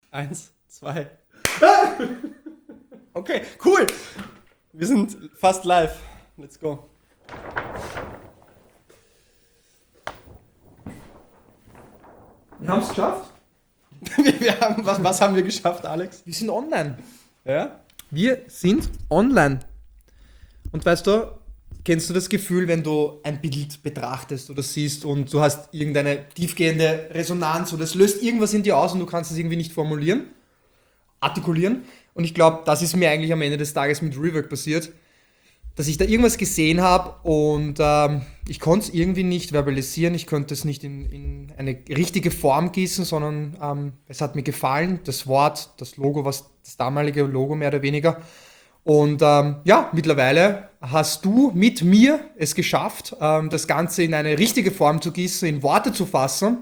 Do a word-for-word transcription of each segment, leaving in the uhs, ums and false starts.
Eins, zwei. Okay, cool. Wir sind fast live. Let's go. Wir haben es geschafft. wir haben, was, was haben wir geschafft, Alex? Wir sind online. Ja? Wir sind online. Und weißt du, kennst du das Gefühl, wenn du ein Bild betrachtest oder siehst und du hast irgendeine tiefgehende Resonanz oder es löst irgendwas in dir aus und du kannst es irgendwie nicht formulieren, artikulieren? Und ich glaube, das ist mir eigentlich am Ende des Tages mit Rework passiert, dass ich da irgendwas gesehen habe und ähm, ich konnte es irgendwie nicht verbalisieren, ich konnte es nicht in, in eine richtige Form gießen, sondern ähm, es hat mir gefallen, das Wort, das Logo, was das damalige Logo mehr oder weniger. Und ähm, ja, mittlerweile hast du mit mir es geschafft, ähm, das Ganze in eine richtige Form zu gießen, in Worte zu fassen.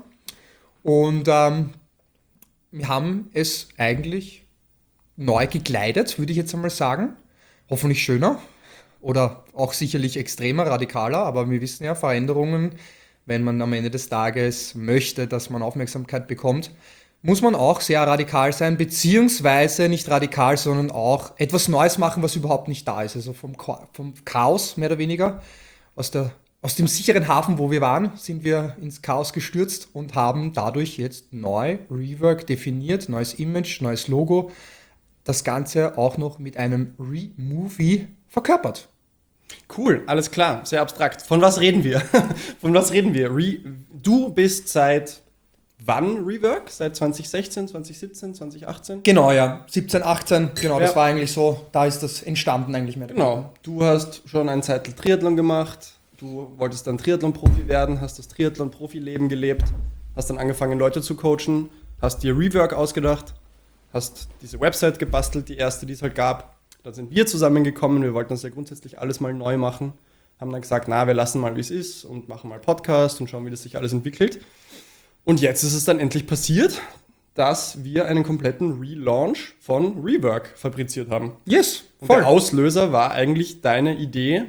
Und ähm, wir haben es eigentlich neu gekleidet, würde ich jetzt einmal sagen. Hoffentlich schöner oder auch sicherlich extremer, radikaler. Aber wir wissen ja, Veränderungen, wenn man am Ende des Tages möchte, dass man Aufmerksamkeit bekommt, muss man auch sehr radikal sein, beziehungsweise nicht radikal, sondern auch etwas Neues machen, was überhaupt nicht da ist. Also vom, Cha- vom Chaos mehr oder weniger, aus, der, aus dem sicheren Hafen, wo wir waren, sind wir ins Chaos gestürzt und haben dadurch jetzt neu Rework definiert, neues Image, neues Logo, das Ganze auch noch mit einem Removie verkörpert. Cool, alles klar, sehr abstrakt. Von was reden wir? Von was reden wir? Re- du bist seit wann Rework? Seit zwanzig sechzehn, zwanzig siebzehn, zwanzig achtzehn? Genau, ja. siebzehn, achtzehn, genau, Ja. das war eigentlich so, da ist das entstanden eigentlich mehr. Genau, du hast schon ein Zeitl Triathlon gemacht, du wolltest dann Triathlon-Profi werden, hast das Triathlon-Profi-Leben gelebt, hast dann angefangen, Leute zu coachen, hast dir Rework ausgedacht, hast diese Website gebastelt, die erste, die es halt gab. Dann sind wir zusammengekommen, wir wollten das ja grundsätzlich alles mal neu machen, haben dann gesagt, na, wir lassen mal, wie es ist und machen mal Podcast und schauen, wie das sich alles entwickelt. Und jetzt ist es dann endlich passiert, dass wir einen kompletten Relaunch von Rework fabriziert haben. Yes, Und voll. der Auslöser war eigentlich deine Idee,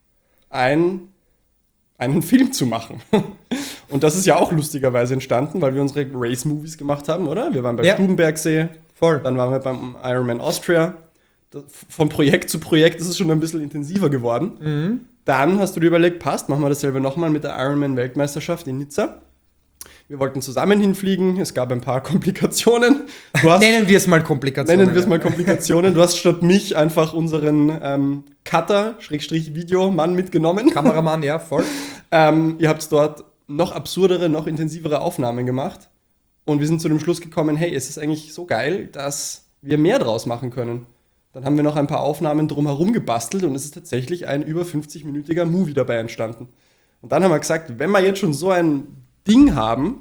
ein, einen Film zu machen. Und das ist ja auch lustigerweise entstanden, weil wir unsere Race-Movies gemacht haben, oder? Wir waren beim Ja. Stubenbergsee, Voll. dann waren wir beim Ironman Austria. Das, von Projekt zu Projekt ist es schon ein bisschen intensiver geworden. Mhm. Dann hast du dir überlegt, passt, machen wir dasselbe nochmal mit der Ironman-Weltmeisterschaft in Nizza. Wir wollten zusammen hinfliegen, es gab ein paar Komplikationen. Du hast, Nennen wir es mal Komplikationen. nennen wir es mal Komplikationen. Du hast statt mich einfach unseren ähm, Cutter, Schrägstrich Video-Mann mitgenommen. Kameramann, ja, voll. Ähm, ihr habt dort noch absurdere, noch intensivere Aufnahmen gemacht. Und wir sind zu dem Schluss gekommen, hey, es ist eigentlich so geil, dass wir mehr draus machen können. Dann haben wir noch ein paar Aufnahmen drumherum gebastelt und es ist tatsächlich ein über fünfzig-minütiger Movie dabei entstanden. Und dann haben wir gesagt, wenn wir jetzt schon so ein Ding haben,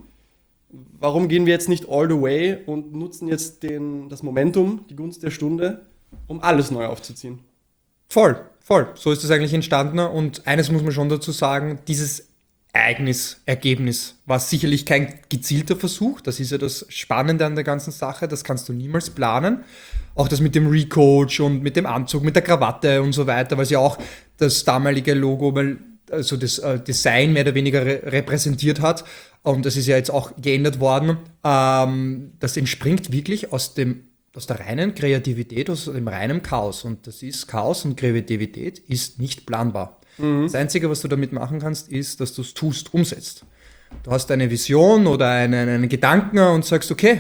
warum gehen wir jetzt nicht all the way und nutzen jetzt den, das Momentum, die Gunst der Stunde, um alles neu aufzuziehen? Voll, voll. So ist es eigentlich entstanden. Und eines muss man schon dazu sagen, dieses Ereignis, Ergebnis war sicherlich kein gezielter Versuch. Das ist ja das Spannende an der ganzen Sache. Das kannst du niemals planen. Auch das mit dem Recoach und mit dem Anzug, mit der Krawatte und so weiter, weil es ja auch das damalige Logo, weil also das äh, Design mehr oder weniger re- repräsentiert hat. Und das ist ja jetzt auch geändert worden. Ähm, das entspringt wirklich aus dem aus der reinen Kreativität, aus dem reinen Chaos. Und das ist Chaos und Kreativität ist nicht planbar. Mhm. Das Einzige, was du damit machen kannst, ist, dass du es tust, umsetzt. Du hast eine Vision oder einen, einen Gedanken und sagst, okay,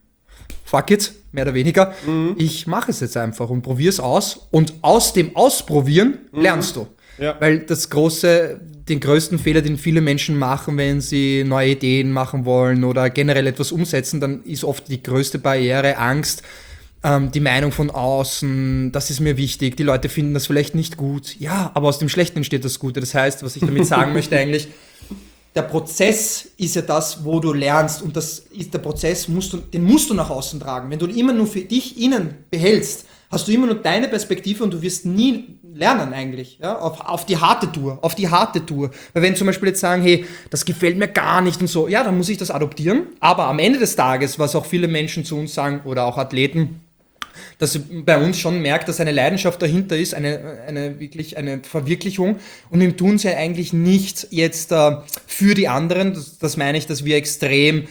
fuck it, mehr oder weniger, mhm. ich mache es jetzt einfach und probiere es aus. Und aus dem Ausprobieren mhm. lernst du. Ja. Weil das große, den größten Fehler, den viele Menschen machen, wenn sie neue Ideen machen wollen oder generell etwas umsetzen, dann ist oft die größte Barriere Angst, ähm, die Meinung von außen, das ist mir wichtig, die Leute finden das vielleicht nicht gut. Ja, aber aus dem Schlechten entsteht das Gute. Das heißt, was ich damit sagen möchte eigentlich, der Prozess ist ja das, wo du lernst und das ist der Prozess, musst du, den musst du nach außen tragen. Wenn du ihn immer nur für dich innen behältst, hast du immer nur deine Perspektive und du wirst nie lernen eigentlich, ja, auf, auf die harte Tour, auf die harte Tour. Weil wenn zum Beispiel jetzt sagen, hey, das gefällt mir gar nicht und so, ja, dann muss ich das adoptieren. Aber am Ende des Tages, was auch viele Menschen zu uns sagen oder auch Athleten, dass bei uns schon merkt, dass eine Leidenschaft dahinter ist, eine, eine wirklich eine Verwirklichung und wir tun es ja eigentlich nicht jetzt äh, für die anderen, das, das meine ich, dass wir extrem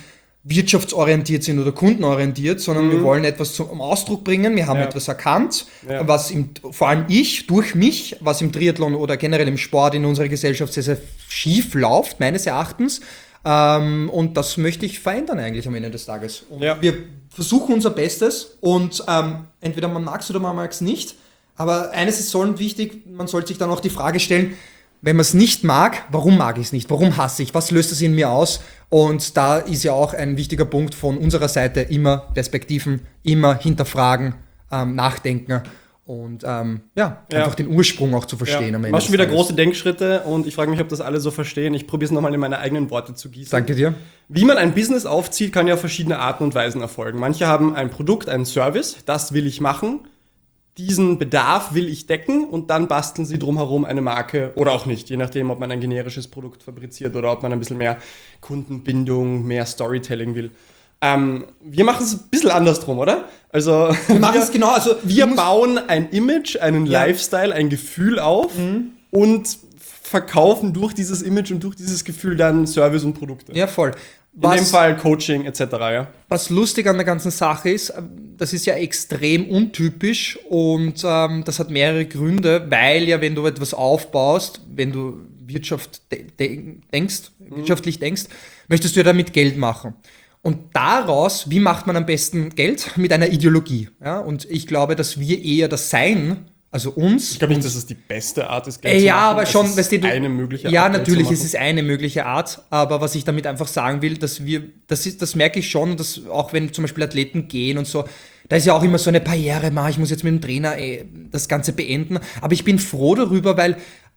wirtschaftsorientiert sind oder kundenorientiert, sondern mhm. wir wollen etwas zum Ausdruck bringen, wir haben ja. etwas erkannt, ja. was im, vor allem ich, durch mich, was im Triathlon oder generell im Sport in unserer Gesellschaft sehr, sehr schief läuft, meines Erachtens. Ähm, und das möchte ich verändern eigentlich am Ende des Tages. Und ja. wir versuchen unser Bestes und ähm, entweder man mag es oder man mag es nicht, aber eines ist so wichtig, man sollte sich dann auch die Frage stellen, wenn man es nicht mag, warum mag ich es nicht? Warum hasse ich? Was löst es in mir aus? Und da ist ja auch ein wichtiger Punkt von unserer Seite, immer Perspektiven, immer hinterfragen, ähm, nachdenken und ähm, ja, ja, einfach den Ursprung auch zu verstehen. Ja. Am Ende machst schon wieder große Denkschritte und ich frage mich, ob das alle so verstehen. Ich probiere es nochmal in meine eigenen Worte zu gießen. Danke dir. Wie man ein Business aufzieht, kann ja auf verschiedene Arten und Weisen erfolgen. Manche haben ein Produkt, einen Service, das will ich machen. Diesen Bedarf will ich decken und dann basteln sie drumherum eine Marke oder auch nicht, je nachdem, ob man ein generisches Produkt fabriziert oder ob man ein bisschen mehr Kundenbindung, mehr Storytelling will. Ähm, wir machen es ein bisschen andersrum, oder? Also wir machen es genau, also wir bauen ein Image, einen ja. Lifestyle, ein Gefühl auf mhm. und verkaufen durch dieses Image und durch dieses Gefühl dann Service und Produkte. Ja, voll. Was, in dem Fall Coaching et cetera. Ja. Was lustig an der ganzen Sache ist, das ist ja extrem untypisch und ähm, das hat mehrere Gründe, weil ja, wenn du etwas aufbaust, wenn du Wirtschaft de- de- denkst, mhm. wirtschaftlich denkst, möchtest du ja damit Geld machen. Und daraus, wie macht man am besten Geld? Mit einer Ideologie. Ja? Und ich glaube, dass wir eher das Sein, also uns. Ich glaube nicht, dass es die beste Art ist, Geld äh, zu ja, machen. aber schon, es weißt ist du, eine mögliche ja, Art. Ja, natürlich, es ist eine mögliche Art, aber was ich damit einfach sagen will, dass wir, das ist, das merke ich schon, dass auch wenn zum Beispiel Athleten gehen und so, da ist ja auch immer so eine Barriere, ich muss jetzt mit dem Trainer ey, das Ganze beenden, aber ich bin froh darüber, weil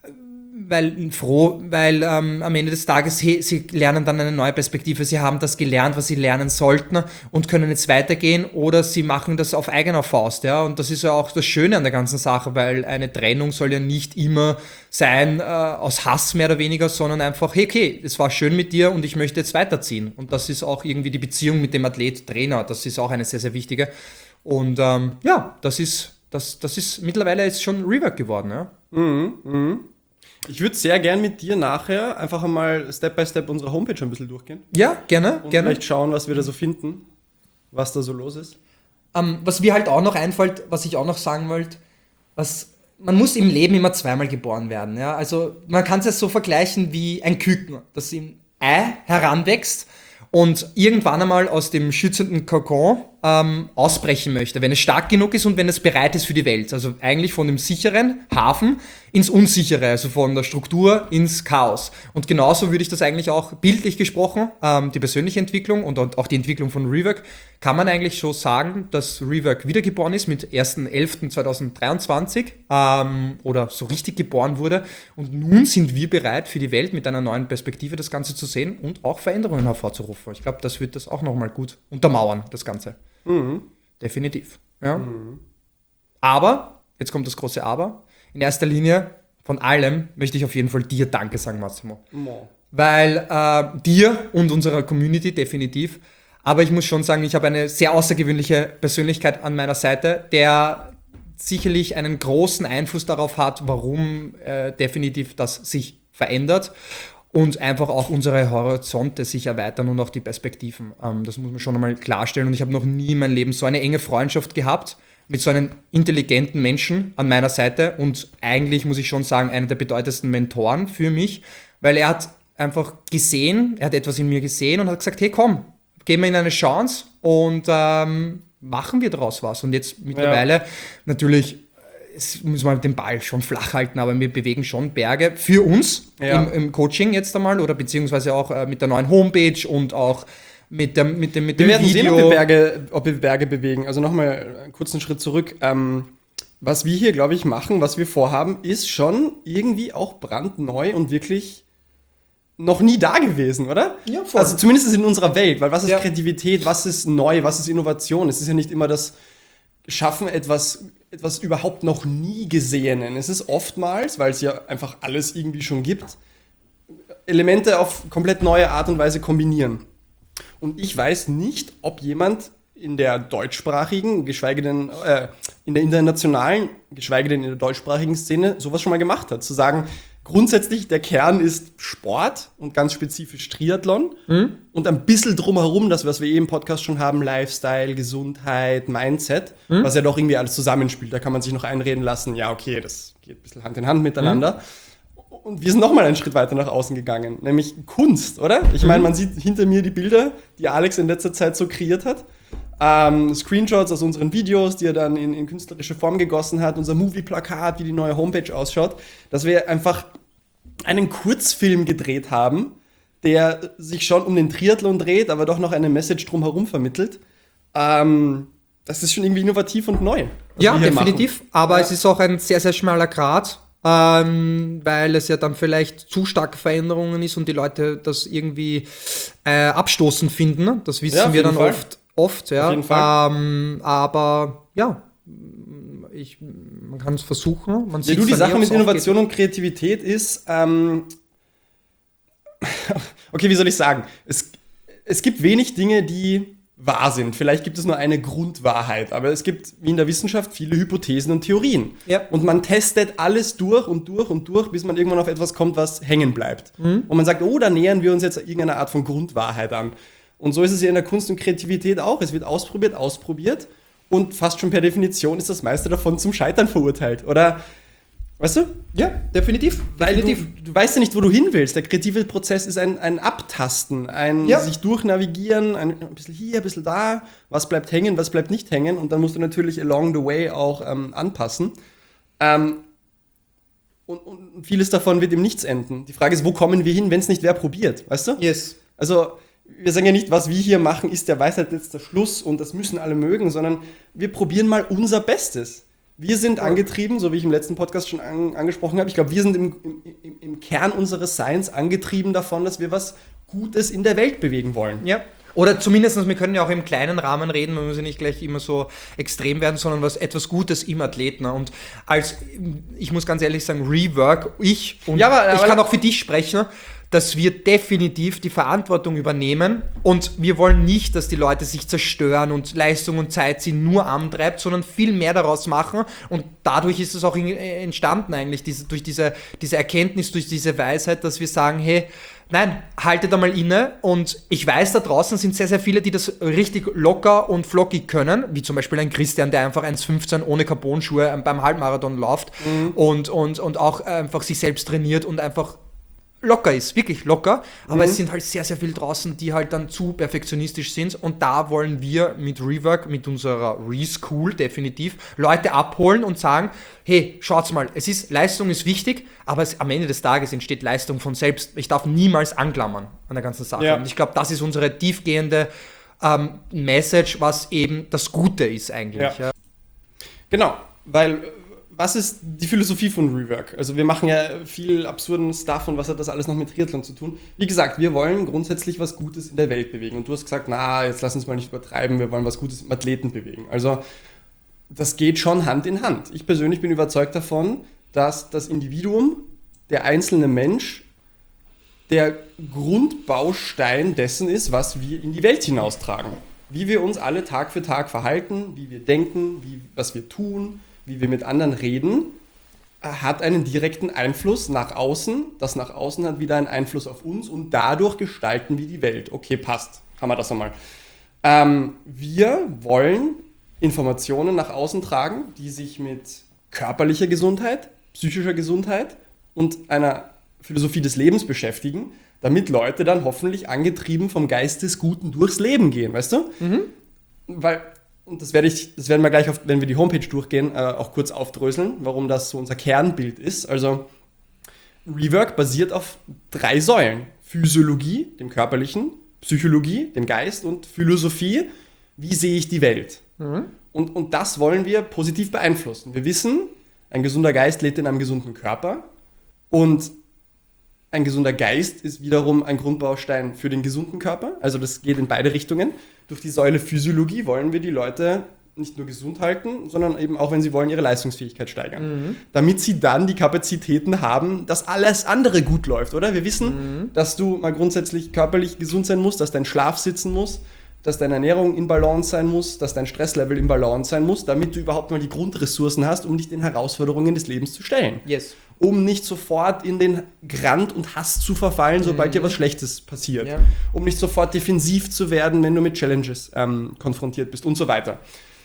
weil froh, weil ähm, am Ende des Tages, hey, sie lernen dann eine neue Perspektive, sie haben das gelernt, was sie lernen sollten und können jetzt weitergehen oder sie machen das auf eigener Faust, ja, und das ist ja auch das Schöne an der ganzen Sache, weil eine Trennung soll ja nicht immer sein äh, aus Hass mehr oder weniger, sondern einfach, hey, okay, es war schön mit dir und ich möchte jetzt weiterziehen und das ist auch irgendwie die Beziehung mit dem Athlet-Trainer, das ist auch eine sehr, sehr wichtige und ähm, ja, das ist, das, das ist mittlerweile jetzt schon Rework geworden, ja. Mhm, mhm. Ich würde sehr gern mit dir nachher einfach einmal Step by Step unsere Homepage ein bisschen durchgehen. Ja, gerne. Und gerne. vielleicht schauen, was wir da so finden, was da so los ist. Ähm, was mir halt auch noch einfällt, was ich auch noch sagen wollte, was, man muss im Leben immer zweimal geboren werden. Ja? Also man kann es ja so vergleichen wie ein Küken, das im Ei heranwächst und irgendwann einmal aus dem schützenden Kokon ähm, ausbrechen möchte, wenn es stark genug ist und wenn es bereit ist für die Welt. Also eigentlich von dem sicheren Hafen ins Unsichere, also von der Struktur ins Chaos. Und genauso würde ich das eigentlich auch bildlich gesprochen, ähm, die persönliche Entwicklung und, und auch die Entwicklung von Rework, kann man eigentlich so sagen, dass Rework wiedergeboren ist mit erster elfter zweitausenddreiundzwanzig ähm, oder so richtig geboren wurde. Und nun sind wir bereit für die Welt mit einer neuen Perspektive das Ganze zu sehen und auch Veränderungen hervorzurufen. Ich glaube, das wird das auch nochmal gut untermauern, das Ganze. Mhm. Definitiv. Ja. Mhm. Aber, jetzt kommt das große Aber, in erster Linie von allem möchte ich auf jeden Fall dir Danke sagen, Massimo. Mhm. Weil äh, dir und unserer Community definitiv, aber ich muss schon sagen, ich habe eine sehr außergewöhnliche Persönlichkeit an meiner Seite, der sicherlich einen großen Einfluss darauf hat, warum äh, definitiv das sich verändert. Und einfach auch unsere Horizonte sich erweitern und auch die Perspektiven. Ähm, das muss man schon einmal klarstellen. Und ich habe noch nie in meinem Leben so eine enge Freundschaft gehabt mit so einem intelligenten Menschen an meiner Seite. Und eigentlich muss ich schon sagen, einer der bedeutendsten Mentoren für mich, weil er hat einfach gesehen, er hat etwas in mir gesehen und hat gesagt, hey komm, geben wir ihm eine Chance und ähm, machen wir daraus was. Und jetzt mittlerweile ja. natürlich... Es muss man den Ball schon flach halten, aber wir bewegen schon Berge für uns ja. im, im Coaching jetzt einmal oder beziehungsweise auch äh, mit der neuen Homepage und auch mit, der, mit dem, mit dem wir werden Video. Sehen, ob wir Berge, ob wir Berge bewegen. Also nochmal einen kurzen Schritt zurück. Ähm, was wir hier, glaube ich, machen, was wir vorhaben, ist schon irgendwie auch brandneu und wirklich noch nie da gewesen, oder? Ja, voll. Also zumindest in unserer Welt, weil was ist ja. Kreativität, was ist neu, was ist Innovation? Es ist ja nicht immer das Schaffen etwas, etwas überhaupt noch nie Gesehenen. Es ist oftmals, weil es ja einfach alles irgendwie schon gibt, Elemente auf komplett neue Art und Weise kombinieren. Und ich weiß nicht, ob jemand in der deutschsprachigen, geschweige denn äh, in der internationalen, geschweige denn in der deutschsprachigen Szene sowas schon mal gemacht hat. Zu sagen, grundsätzlich der Kern ist Sport und ganz spezifisch Triathlon mhm. und ein bisschen drumherum, das, was wir eben im Podcast schon haben, Lifestyle, Gesundheit, Mindset, mhm. was ja doch irgendwie alles zusammenspielt. Da kann man sich noch einreden lassen, ja okay, das geht ein bisschen Hand in Hand miteinander. Mhm. Und wir sind nochmal einen Schritt weiter nach außen gegangen, nämlich Kunst, oder? Ich meine, man sieht hinter mir die Bilder, die Alex in letzter Zeit so kreiert hat. Ähm, Screenshots aus unseren Videos, die er dann in, in künstlerische Form gegossen hat, unser Movie-Plakat, wie die neue Homepage ausschaut, dass wir einfach einen Kurzfilm gedreht haben, der sich schon um den Triathlon dreht, aber doch noch eine Message drumherum vermittelt. Ähm, das ist schon irgendwie innovativ und neu. Ja, definitiv, machen. aber ja. es ist auch ein sehr, sehr schmaler Grat, ähm, weil es ja dann vielleicht zu starke Veränderungen ist und die Leute das irgendwie äh, abstoßend finden. Das wissen ja, wir dann Fall. oft. Oft, ja. Auf jeden Fall. Ähm, aber ja, ich, man kann es versuchen. Man ja, du, die Sache mit Innovation und Kreativität ist, ähm, okay, wie soll ich sagen? Es, es gibt wenig Dinge, die wahr sind. Vielleicht gibt es nur eine Grundwahrheit, aber es gibt, wie in der Wissenschaft, viele Hypothesen und Theorien. Ja. Und man testet alles durch und durch und durch, bis man irgendwann auf etwas kommt, was hängen bleibt. Mhm. Und man sagt, oh, da nähern wir uns jetzt irgendeiner Art von Grundwahrheit an. Und so ist es ja in der Kunst und Kreativität auch. Es wird ausprobiert, ausprobiert und fast schon per Definition ist das meiste davon zum Scheitern verurteilt. Oder, weißt du? Ja, definitiv. Weil definitiv. Du, du weißt ja nicht, wo du hin willst. Der kreative Prozess ist ein, ein Abtasten, ein ja. sich durchnavigieren, ein, ein bisschen hier, ein bisschen da. Was bleibt hängen, was bleibt nicht hängen. Und dann musst du natürlich along the way auch ähm, anpassen. Ähm, und, und vieles davon wird im Nichts enden. Die Frage ist, wo kommen wir hin, wenn es nicht wer probiert? Weißt du? Yes. Also wir sagen ja nicht, was wir hier machen, ist der Weisheit jetzt der Schluss und das müssen alle mögen, sondern wir probieren mal unser Bestes. Wir sind angetrieben, so wie ich im letzten Podcast schon an, angesprochen habe, ich glaube, wir sind im, im, im Kern unseres Seins angetrieben davon, dass wir was Gutes in der Welt bewegen wollen. Ja. Oder zumindest, wir können ja auch im kleinen Rahmen reden, man muss ja nicht gleich immer so extrem werden, sondern was etwas Gutes im Athleten. Und als, ich muss ganz ehrlich sagen, Rework, ich und ja, aber, aber, ich kann auch für dich sprechen, dass wir definitiv die Verantwortung übernehmen und wir wollen nicht, dass die Leute sich zerstören und Leistung und Zeit sie nur antreibt, sondern viel mehr daraus machen und dadurch ist es auch entstanden eigentlich, diese, durch diese, diese Erkenntnis, durch diese Weisheit, dass wir sagen, hey, nein, haltet einmal inne und ich weiß, da draußen sind sehr, sehr viele, die das richtig locker und flockig können, wie zum Beispiel ein Christian, der einfach eins fünfzehn ohne Carbon-Schuhe beim Halbmarathon läuft mhm. und, und, und auch einfach sich selbst trainiert und einfach locker ist, wirklich locker, aber mhm. es sind halt sehr, sehr viele draußen, die halt dann zu perfektionistisch sind und da wollen wir mit Rework, mit unserer Reschool definitiv Leute abholen und sagen, hey, schaut's mal, es ist, Leistung ist wichtig, aber es, am Ende des Tages entsteht Leistung von selbst. Ich darf niemals anklammern an der ganzen Sache ja. und ich glaube, das ist unsere tiefgehende ähm, Message, was eben das Gute ist eigentlich. Ja. Ja. Genau, weil was ist die Philosophie von Rework? Also wir machen ja viel absurden Stuff und was hat das alles noch mit Triathlon zu tun? Wie gesagt, wir wollen grundsätzlich was Gutes in der Welt bewegen. Und du hast gesagt, na, jetzt lass uns mal nicht übertreiben, wir wollen was Gutes im Athleten bewegen. Also das geht schon Hand in Hand. Ich persönlich bin überzeugt davon, dass das Individuum, der einzelne Mensch, der Grundbaustein dessen ist, was wir in die Welt hinaustragen. Wie wir uns alle Tag für Tag verhalten, wie wir denken, wie, was wir tun, wie wir mit anderen reden, hat einen direkten Einfluss nach außen. Das nach außen hat wieder einen Einfluss auf uns und dadurch gestalten wir die Welt. Okay, passt. Haben wir das einmal. Ähm, wir wollen Informationen nach außen tragen, die sich mit körperlicher Gesundheit, psychischer Gesundheit und einer Philosophie des Lebens beschäftigen, damit Leute dann hoffentlich angetrieben vom Geist des Guten durchs Leben gehen, weißt du? Mhm. Weil Und das, werde ich, das werden wir gleich, auf, wenn wir die Homepage durchgehen, äh, auch kurz aufdröseln, warum das so unser Kernbild ist. Also Rework basiert auf drei Säulen. Physiologie, dem Körperlichen, Psychologie, dem Geist und Philosophie, wie sehe ich die Welt. Mhm. Und, und das wollen wir positiv beeinflussen. Wir wissen, ein gesunder Geist lebt in einem gesunden Körper und ein gesunder Geist ist wiederum ein Grundbaustein für den gesunden Körper. Also das geht in beide Richtungen. Durch die Säule Physiologie wollen wir die Leute nicht nur gesund halten, sondern eben auch, wenn sie wollen, ihre Leistungsfähigkeit steigern. Mhm. Damit sie dann die Kapazitäten haben, dass alles andere gut läuft, oder? Wir wissen, mhm. dass du mal grundsätzlich körperlich gesund sein musst, dass dein Schlaf sitzen muss, dass deine Ernährung in Balance sein muss, dass dein Stresslevel in Balance sein muss, damit du überhaupt mal die Grundressourcen hast, um dich den Herausforderungen des Lebens zu stellen. Yes. Um nicht sofort in den Grant und Hass zu verfallen, sobald mhm. dir was Schlechtes passiert. Ja. Um nicht sofort defensiv zu werden, wenn du mit Challenges ähm, konfrontiert bist und so weiter.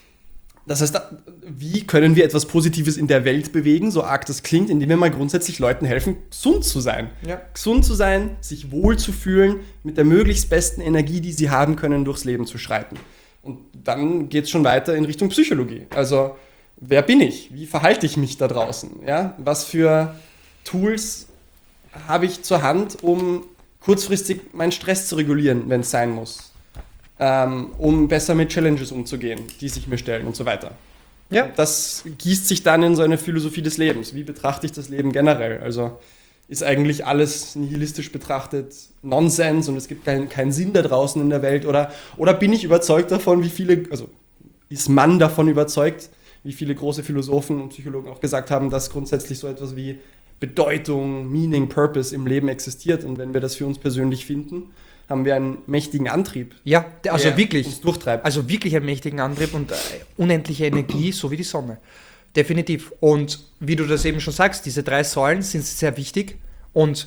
Das heißt, wie können wir etwas Positives in der Welt bewegen, so arg das klingt, indem wir mal grundsätzlich Leuten helfen, gesund zu sein. Ja. Gesund zu sein, sich wohl zu fühlen, mit der möglichst besten Energie, die sie haben können, durchs Leben zu schreiten. Und dann geht es schon weiter in Richtung Psychologie. Also, wer bin ich? Wie verhalte ich mich da draußen? Ja? Was für Tools habe ich zur Hand, um kurzfristig meinen Stress zu regulieren, wenn es sein muss? Ähm, um besser mit Challenges umzugehen, die sich mir stellen und so weiter. Ja. Das gießt sich dann in so eine Philosophie des Lebens. Wie betrachte ich das Leben generell? Also ist eigentlich alles nihilistisch betrachtet Nonsens und es gibt keinen keinen Sinn da draußen in der Welt? Oder, oder bin ich überzeugt davon, wie viele, also ist man davon überzeugt, wie viele große Philosophen und Psychologen auch gesagt haben, dass grundsätzlich so etwas wie Bedeutung, Meaning, Purpose im Leben existiert und wenn wir das für uns persönlich finden, haben wir einen mächtigen Antrieb. Ja, also der wirklich. Uns durchtreibt. Also wirklich einen mächtigen Antrieb und äh, unendliche Energie, so wie die Sonne. Definitiv. Und wie du das eben schon sagst, diese drei Säulen sind sehr wichtig und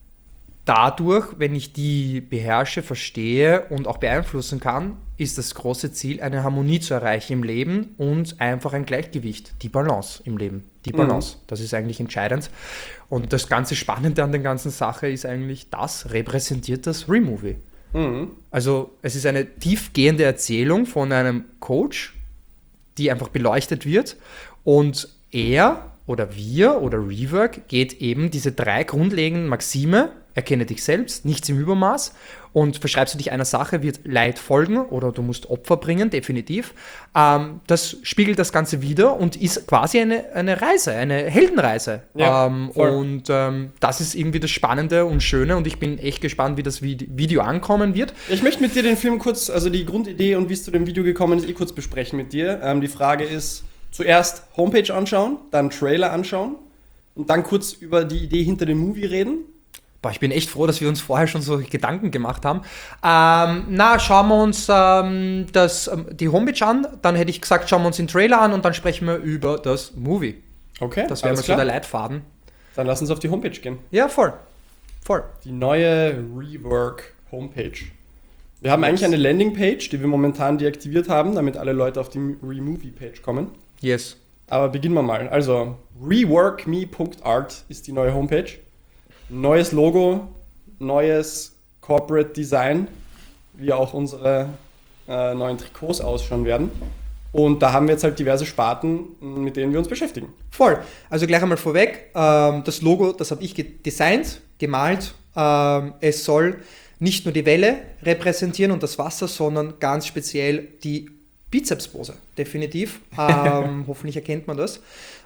dadurch, wenn ich die beherrsche, verstehe und auch beeinflussen kann, ist das große Ziel, eine Harmonie zu erreichen im Leben und einfach ein Gleichgewicht, die Balance im Leben. Die Balance, mhm. das ist eigentlich entscheidend. Und das ganze Spannende an der ganzen Sache ist eigentlich, das repräsentiert das Removie. Mhm. Also es ist eine tiefgehende Erzählung von einem Coach, die einfach beleuchtet wird und er oder wir oder Rework geht eben diese drei grundlegenden Maxime, erkenne dich selbst, nichts im Übermaß und verschreibst du dich einer Sache, wird Leid folgen oder du musst Opfer bringen, definitiv. Ähm, das spiegelt das Ganze wider und ist quasi eine, eine Reise, eine Heldenreise. Ja, ähm, und ähm, das ist irgendwie das Spannende und Schöne und ich bin echt gespannt, wie das Video ankommen wird. Ich möchte mit dir den Film kurz, also die Grundidee und wie es zu dem Video gekommen ist, eh kurz besprechen mit dir. Ähm, die Frage ist, zuerst Homepage anschauen, dann Trailer anschauen und dann kurz über die Idee hinter dem Movie reden. Boah, ich bin echt froh, dass wir uns vorher schon so Gedanken gemacht haben. Ähm, na, schauen wir uns ähm, das, ähm, die Homepage an, dann hätte ich gesagt, schauen wir uns den Trailer an und dann sprechen wir über das Movie. Okay, das wäre mal so der Leitfaden. Dann lass uns auf die Homepage gehen. Ja, voll. Voll. Die neue Rework Homepage. Wir haben yes. eigentlich eine Landingpage, die wir momentan deaktiviert haben, damit alle Leute auf die Removie-Page kommen. Yes. Aber beginnen wir mal. Also, reworkme punkt art ist die neue Homepage. Neues Logo, neues Corporate Design, wie auch unsere äh, neuen Trikots ausschauen werden. Und da haben wir jetzt halt diverse Sparten, mit denen wir uns beschäftigen. Voll. Also gleich einmal vorweg, ähm, das Logo, das habe ich designt, gemalt. Ähm, es soll nicht nur die Welle repräsentieren und das Wasser, sondern ganz speziell die Bizepspose, definitiv. Ähm, hoffentlich erkennt man das.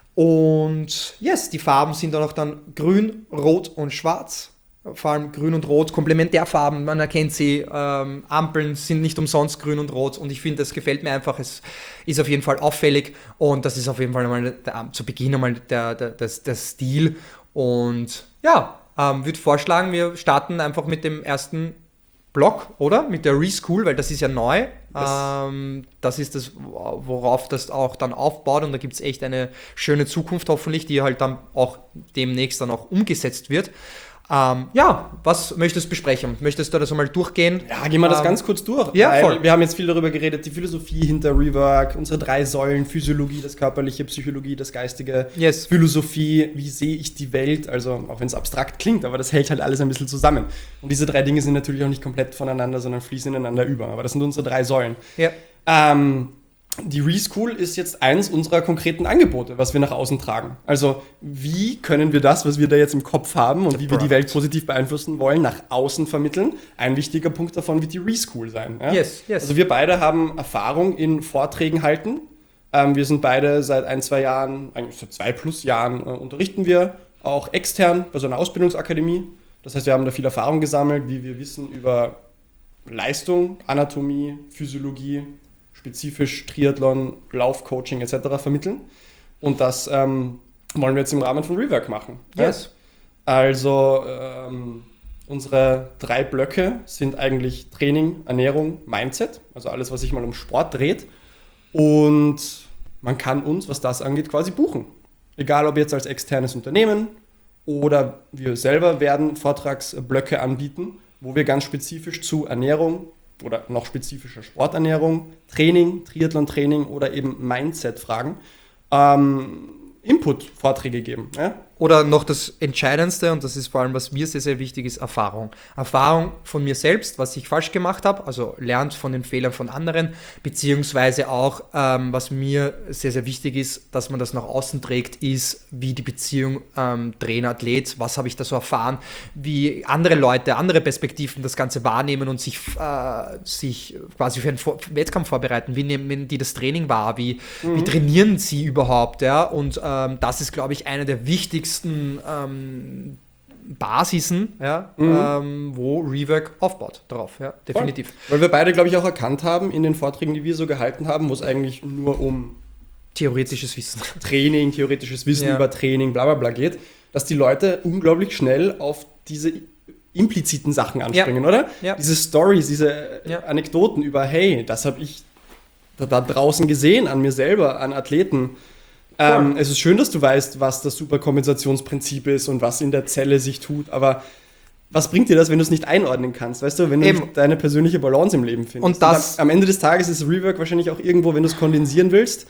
Und yes, die Farben sind dann auch dann grün, rot und schwarz. Vor allem grün und rot, Komplementärfarben, man erkennt sie. Ähm, Ampeln sind nicht umsonst grün und rot und ich finde, das gefällt mir einfach. Es ist auf jeden Fall auffällig und das ist auf jeden Fall einmal der, zu Beginn einmal der, der, der, der Stil. Und ja, ähm, würde vorschlagen, wir starten einfach mit dem ersten Blog, oder? Mit der Reschool, weil das ist ja neu. Das, ähm, das ist das, worauf das auch dann aufbaut und da gibt es echt eine schöne Zukunft hoffentlich, die halt dann auch demnächst dann auch umgesetzt wird. Ähm, ja, was möchtest du besprechen? Möchtest du das einmal durchgehen? Ja, gehen wir das ähm, ganz kurz durch. Ja, voll. Wir haben jetzt viel darüber geredet, die Philosophie hinter Rework, unsere drei Säulen, Physiologie, das Körperliche, Psychologie, das Geistige, yes. Philosophie, wie sehe ich die Welt, also auch wenn es abstrakt klingt, aber das hält halt alles ein bisschen zusammen. Und diese drei Dinge sind natürlich auch nicht komplett voneinander, sondern fließen ineinander über, aber das sind unsere drei Säulen. Ja. Ähm, Die Reschool ist jetzt eins unserer konkreten Angebote, was wir nach außen tragen. Also wie können wir das, was wir da jetzt im Kopf haben und wie wir die Welt positiv beeinflussen wollen, nach außen vermitteln? Ein wichtiger Punkt davon wird die Reschool sein. Ja? Yes, yes. Also wir beide haben Erfahrung in Vorträgen halten. Ähm, wir sind beide seit ein, zwei Jahren, eigentlich seit zwei plus Jahren äh, unterrichten wir, auch extern bei so einer Ausbildungsakademie. Das heißt, wir haben da viel Erfahrung gesammelt, wie wir Wissen über Leistung, Anatomie, Physiologie, spezifisch Triathlon, Laufcoaching et cetera vermitteln. Und das ähm, wollen wir jetzt im Rahmen von Rework machen. Yes. Ja? Also ähm, Unsere drei Blöcke sind eigentlich Training, Ernährung, Mindset, also alles, was sich mal um Sport dreht. Und man kann uns, was das angeht, quasi buchen. Egal ob jetzt als externes Unternehmen oder wir selber werden Vortragsblöcke anbieten, wo wir ganz spezifisch zu Ernährung oder noch spezifischer Sporternährung, Training, Triathlon-Training oder eben Mindset-Fragen ähm, Input-Vorträge geben. Ja? Oder noch das Entscheidendste, und das ist vor allem, was mir sehr, sehr wichtig ist, Erfahrung. Erfahrung von mir selbst, was ich falsch gemacht habe, also lernt von den Fehlern von anderen, beziehungsweise auch, ähm, was mir sehr, sehr wichtig ist, dass man das nach außen trägt, ist, wie die Beziehung ähm, Trainer-Athlet, was habe ich da so erfahren, wie andere Leute, andere Perspektiven das Ganze wahrnehmen und sich, äh, sich quasi für einen Vor- Wettkampf vorbereiten, wie nehmen die das Training wahr, wie, mhm. wie trainieren sie überhaupt, ja, und ähm, das ist, glaube ich, einer der wichtigsten Ähm, Basisen, ja, mhm. ähm, wo Rework aufbaut drauf, ja, definitiv. Voll. Weil wir beide, glaube ich, auch erkannt haben in den Vorträgen, die wir so gehalten haben, wo es eigentlich nur um theoretisches Wissen, Training, theoretisches Wissen ja. über Training, bla bla bla geht, dass die Leute unglaublich schnell auf diese impliziten Sachen anspringen, ja. oder? Ja. Diese Stories, diese ja. Anekdoten über, hey, das habe ich da, da draußen gesehen, an mir selber, an Athleten. Ähm, es ist schön, dass du weißt, was das Superkompensationsprinzip ist und was in der Zelle sich tut, aber was bringt dir das, wenn du es nicht einordnen kannst? Weißt du, wenn du Eben. nicht deine persönliche Balance im Leben findest. Und das und am, am Ende des Tages ist Rework wahrscheinlich auch irgendwo, wenn du es kondensieren willst,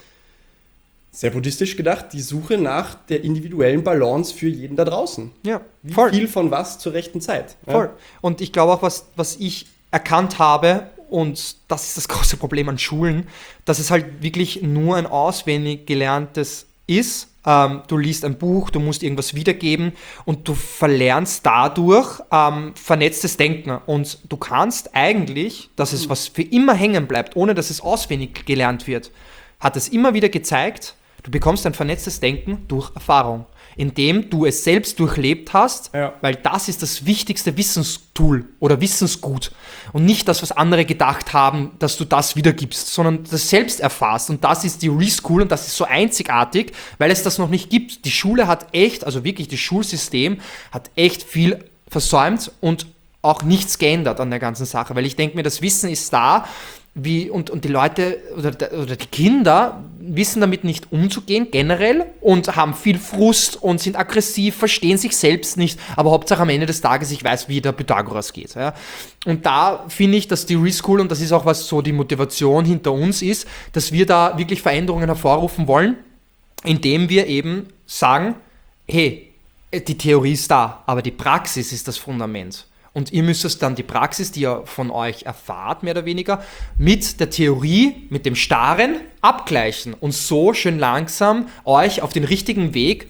sehr buddhistisch gedacht, die Suche nach der individuellen Balance für jeden da draußen. Ja, Wie voll. viel von was zur rechten Zeit. Voll. Ja? Und ich glaube auch, was, was ich erkannt habe, und das ist das große Problem an Schulen, dass es halt wirklich nur ein auswendig gelerntes ist. Ähm, du liest ein Buch, du musst irgendwas wiedergeben und du verlernst dadurch ähm, vernetztes Denken. Und du kannst eigentlich, dass es was für immer hängen bleibt, ohne dass es auswendig gelernt wird, hat es immer wieder gezeigt, du bekommst ein vernetztes Denken durch Erfahrung, indem du es selbst durchlebt hast, Ja. weil das ist das wichtigste Wissenstool oder Wissensgut und nicht das, was andere gedacht haben, dass du das wiedergibst, sondern das selbst erfährst und das ist die Reschool und das ist so einzigartig, weil es das noch nicht gibt. Die Schule hat echt, also wirklich das Schulsystem hat echt viel versäumt und auch nichts geändert an der ganzen Sache, weil ich denke mir, das Wissen ist da, wie, und, und die Leute oder, oder die Kinder wissen damit nicht umzugehen generell und haben viel Frust und sind aggressiv, verstehen sich selbst nicht, aber Hauptsache am Ende des Tages, ich weiß, wie der Pythagoras geht. Ja. Und da finde ich, dass die Reschool, und das ist auch was so die Motivation hinter uns ist, dass wir da wirklich Veränderungen hervorrufen wollen, indem wir eben sagen, hey, die Theorie ist da, aber die Praxis ist das Fundament. Und ihr müsst es dann die Praxis, die ihr von euch erfahrt, mehr oder weniger, mit der Theorie, mit dem Starren abgleichen und so schön langsam euch auf den richtigen Weg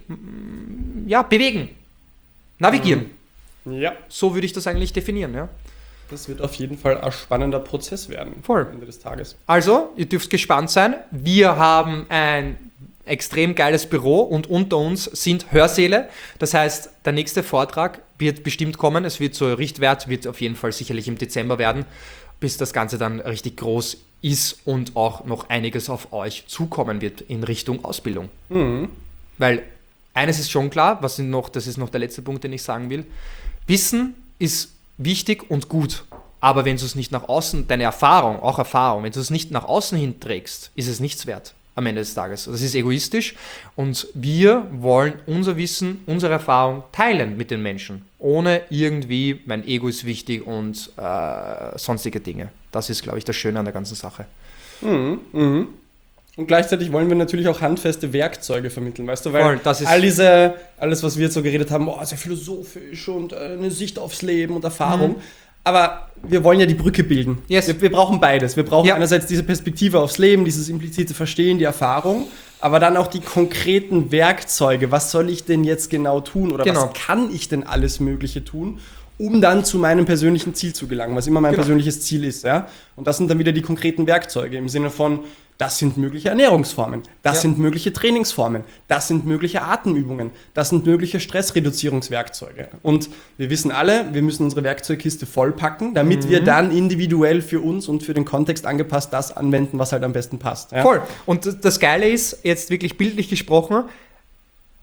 ja, bewegen, navigieren. Ja. So würde ich das eigentlich definieren. Ja. Das wird auf jeden Fall ein spannender Prozess werden. Voll. Am Ende des Tages. Also, ihr dürft gespannt sein. Wir haben ein extrem geiles Büro und unter uns sind Hörsäle. Das heißt, der nächste Vortrag wird bestimmt kommen. Es wird so Richtwert, wird auf jeden Fall sicherlich im Dezember werden, bis das Ganze dann richtig groß ist und auch noch einiges auf euch zukommen wird in Richtung Ausbildung. Mhm. Weil eines ist schon klar, was sind noch, das ist noch der letzte Punkt, den ich sagen will. Wissen ist wichtig und gut. Aber wenn du es nicht nach außen, deine Erfahrung, auch Erfahrung, wenn du es nicht nach außen hin trägst, ist es nichts wert am Ende des Tages. Das ist egoistisch und wir wollen unser Wissen, unsere Erfahrung teilen mit den Menschen, ohne irgendwie, mein Ego ist wichtig und äh, sonstige Dinge. Das ist, glaube ich, das Schöne an der ganzen Sache. Mhm, mhm. Und gleichzeitig wollen wir natürlich auch handfeste Werkzeuge vermitteln, weißt du, weil Voll, das ist all diese, alles, was wir jetzt so geredet haben, oh, sehr philosophisch und äh, eine Sicht aufs Leben und Erfahrung, Mhm. aber wir wollen ja die Brücke bilden. Yes. Wir, wir brauchen beides. Wir brauchen Ja. einerseits diese Perspektive aufs Leben, dieses implizite Verstehen, die Erfahrung, aber dann auch die konkreten Werkzeuge. Was soll ich denn jetzt genau tun oder Genau. was kann ich denn alles Mögliche tun, um dann zu meinem persönlichen Ziel zu gelangen, was immer mein Genau. persönliches Ziel ist. Ja? Und das sind dann wieder die konkreten Werkzeuge im Sinne von, das sind mögliche Ernährungsformen, das Ja. sind mögliche Trainingsformen, das sind mögliche Atemübungen, das sind mögliche Stressreduzierungswerkzeuge. Und wir wissen alle, wir müssen unsere Werkzeugkiste vollpacken, damit Mhm. wir dann individuell für uns und für den Kontext angepasst das anwenden, was halt am besten passt. Ja? Voll. Und das Geile ist, jetzt wirklich bildlich gesprochen,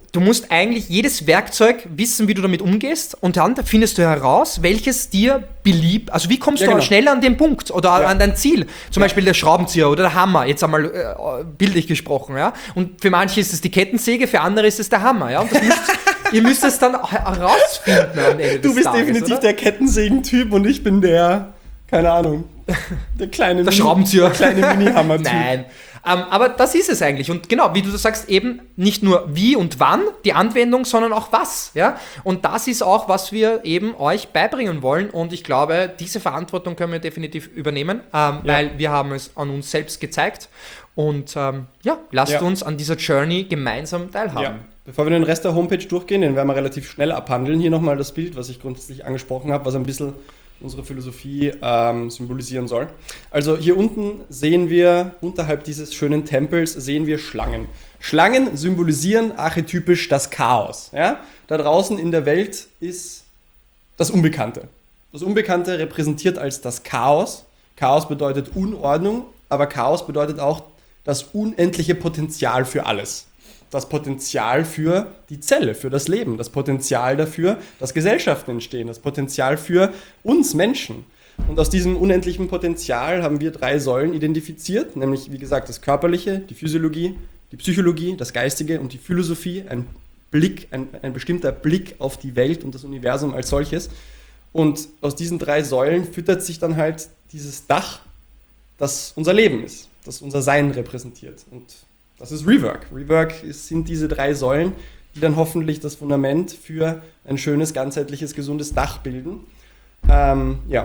du musst eigentlich jedes Werkzeug wissen, wie du damit umgehst und dann findest du heraus, welches dir beliebt, also wie kommst Ja, du genau. schneller an den Punkt oder Ja. an dein Ziel. Zum Ja. Beispiel der Schraubenzieher oder der Hammer, jetzt einmal äh, bildlich gesprochen. Ja? Und für manche ist es die Kettensäge, für andere ist es der Hammer. Ja? Und das müsst, ihr müsst es dann herausfinden am Ende des Du bist Tages, definitiv oder? der Kettensägen-Typ und ich bin der, keine Ahnung, der kleine Der Schraubenzieher. Der kleine Mini-Hammer-Typ. Nein. Ähm, aber das ist es eigentlich. Und genau, wie du sagst, eben nicht nur wie und wann die Anwendung, sondern auch was. Ja? Und das ist auch, was wir eben euch beibringen wollen. Und ich glaube, diese Verantwortung können wir definitiv übernehmen, ähm, Ja. weil wir haben es an uns selbst gezeigt. Und ähm, ja, lasst Ja. uns an dieser Journey gemeinsam teilhaben. Ja. Bevor wir den Rest der Homepage durchgehen, den werden wir relativ schnell abhandeln. Hier nochmal das Bild, was ich grundsätzlich angesprochen habe, was ein bisschen unsere Philosophie ähm, symbolisieren soll. Also hier unten sehen wir, unterhalb dieses schönen Tempels, sehen wir Schlangen. Schlangen symbolisieren archetypisch das Chaos. Ja? Da draußen in der Welt ist das Unbekannte. Das Unbekannte repräsentiert als das Chaos. Chaos bedeutet Unordnung, aber Chaos bedeutet auch das unendliche Potenzial für alles. Das Potenzial für die Zelle, für das Leben, das Potenzial dafür, dass Gesellschaften entstehen, das Potenzial für uns Menschen. Und aus diesem unendlichen Potenzial haben wir drei Säulen identifiziert, nämlich, wie gesagt, das Körperliche, die Physiologie, die Psychologie, das Geistige und die Philosophie, ein Blick, ein, ein bestimmter Blick auf die Welt und das Universum als solches. Und aus diesen drei Säulen füttert sich dann halt dieses Dach, das unser Leben ist, das unser Sein repräsentiert. Und das ist Rework. Rework ist, sind diese drei Säulen, die dann hoffentlich das Fundament für ein schönes, ganzheitliches, gesundes Dach bilden. Ähm, ja.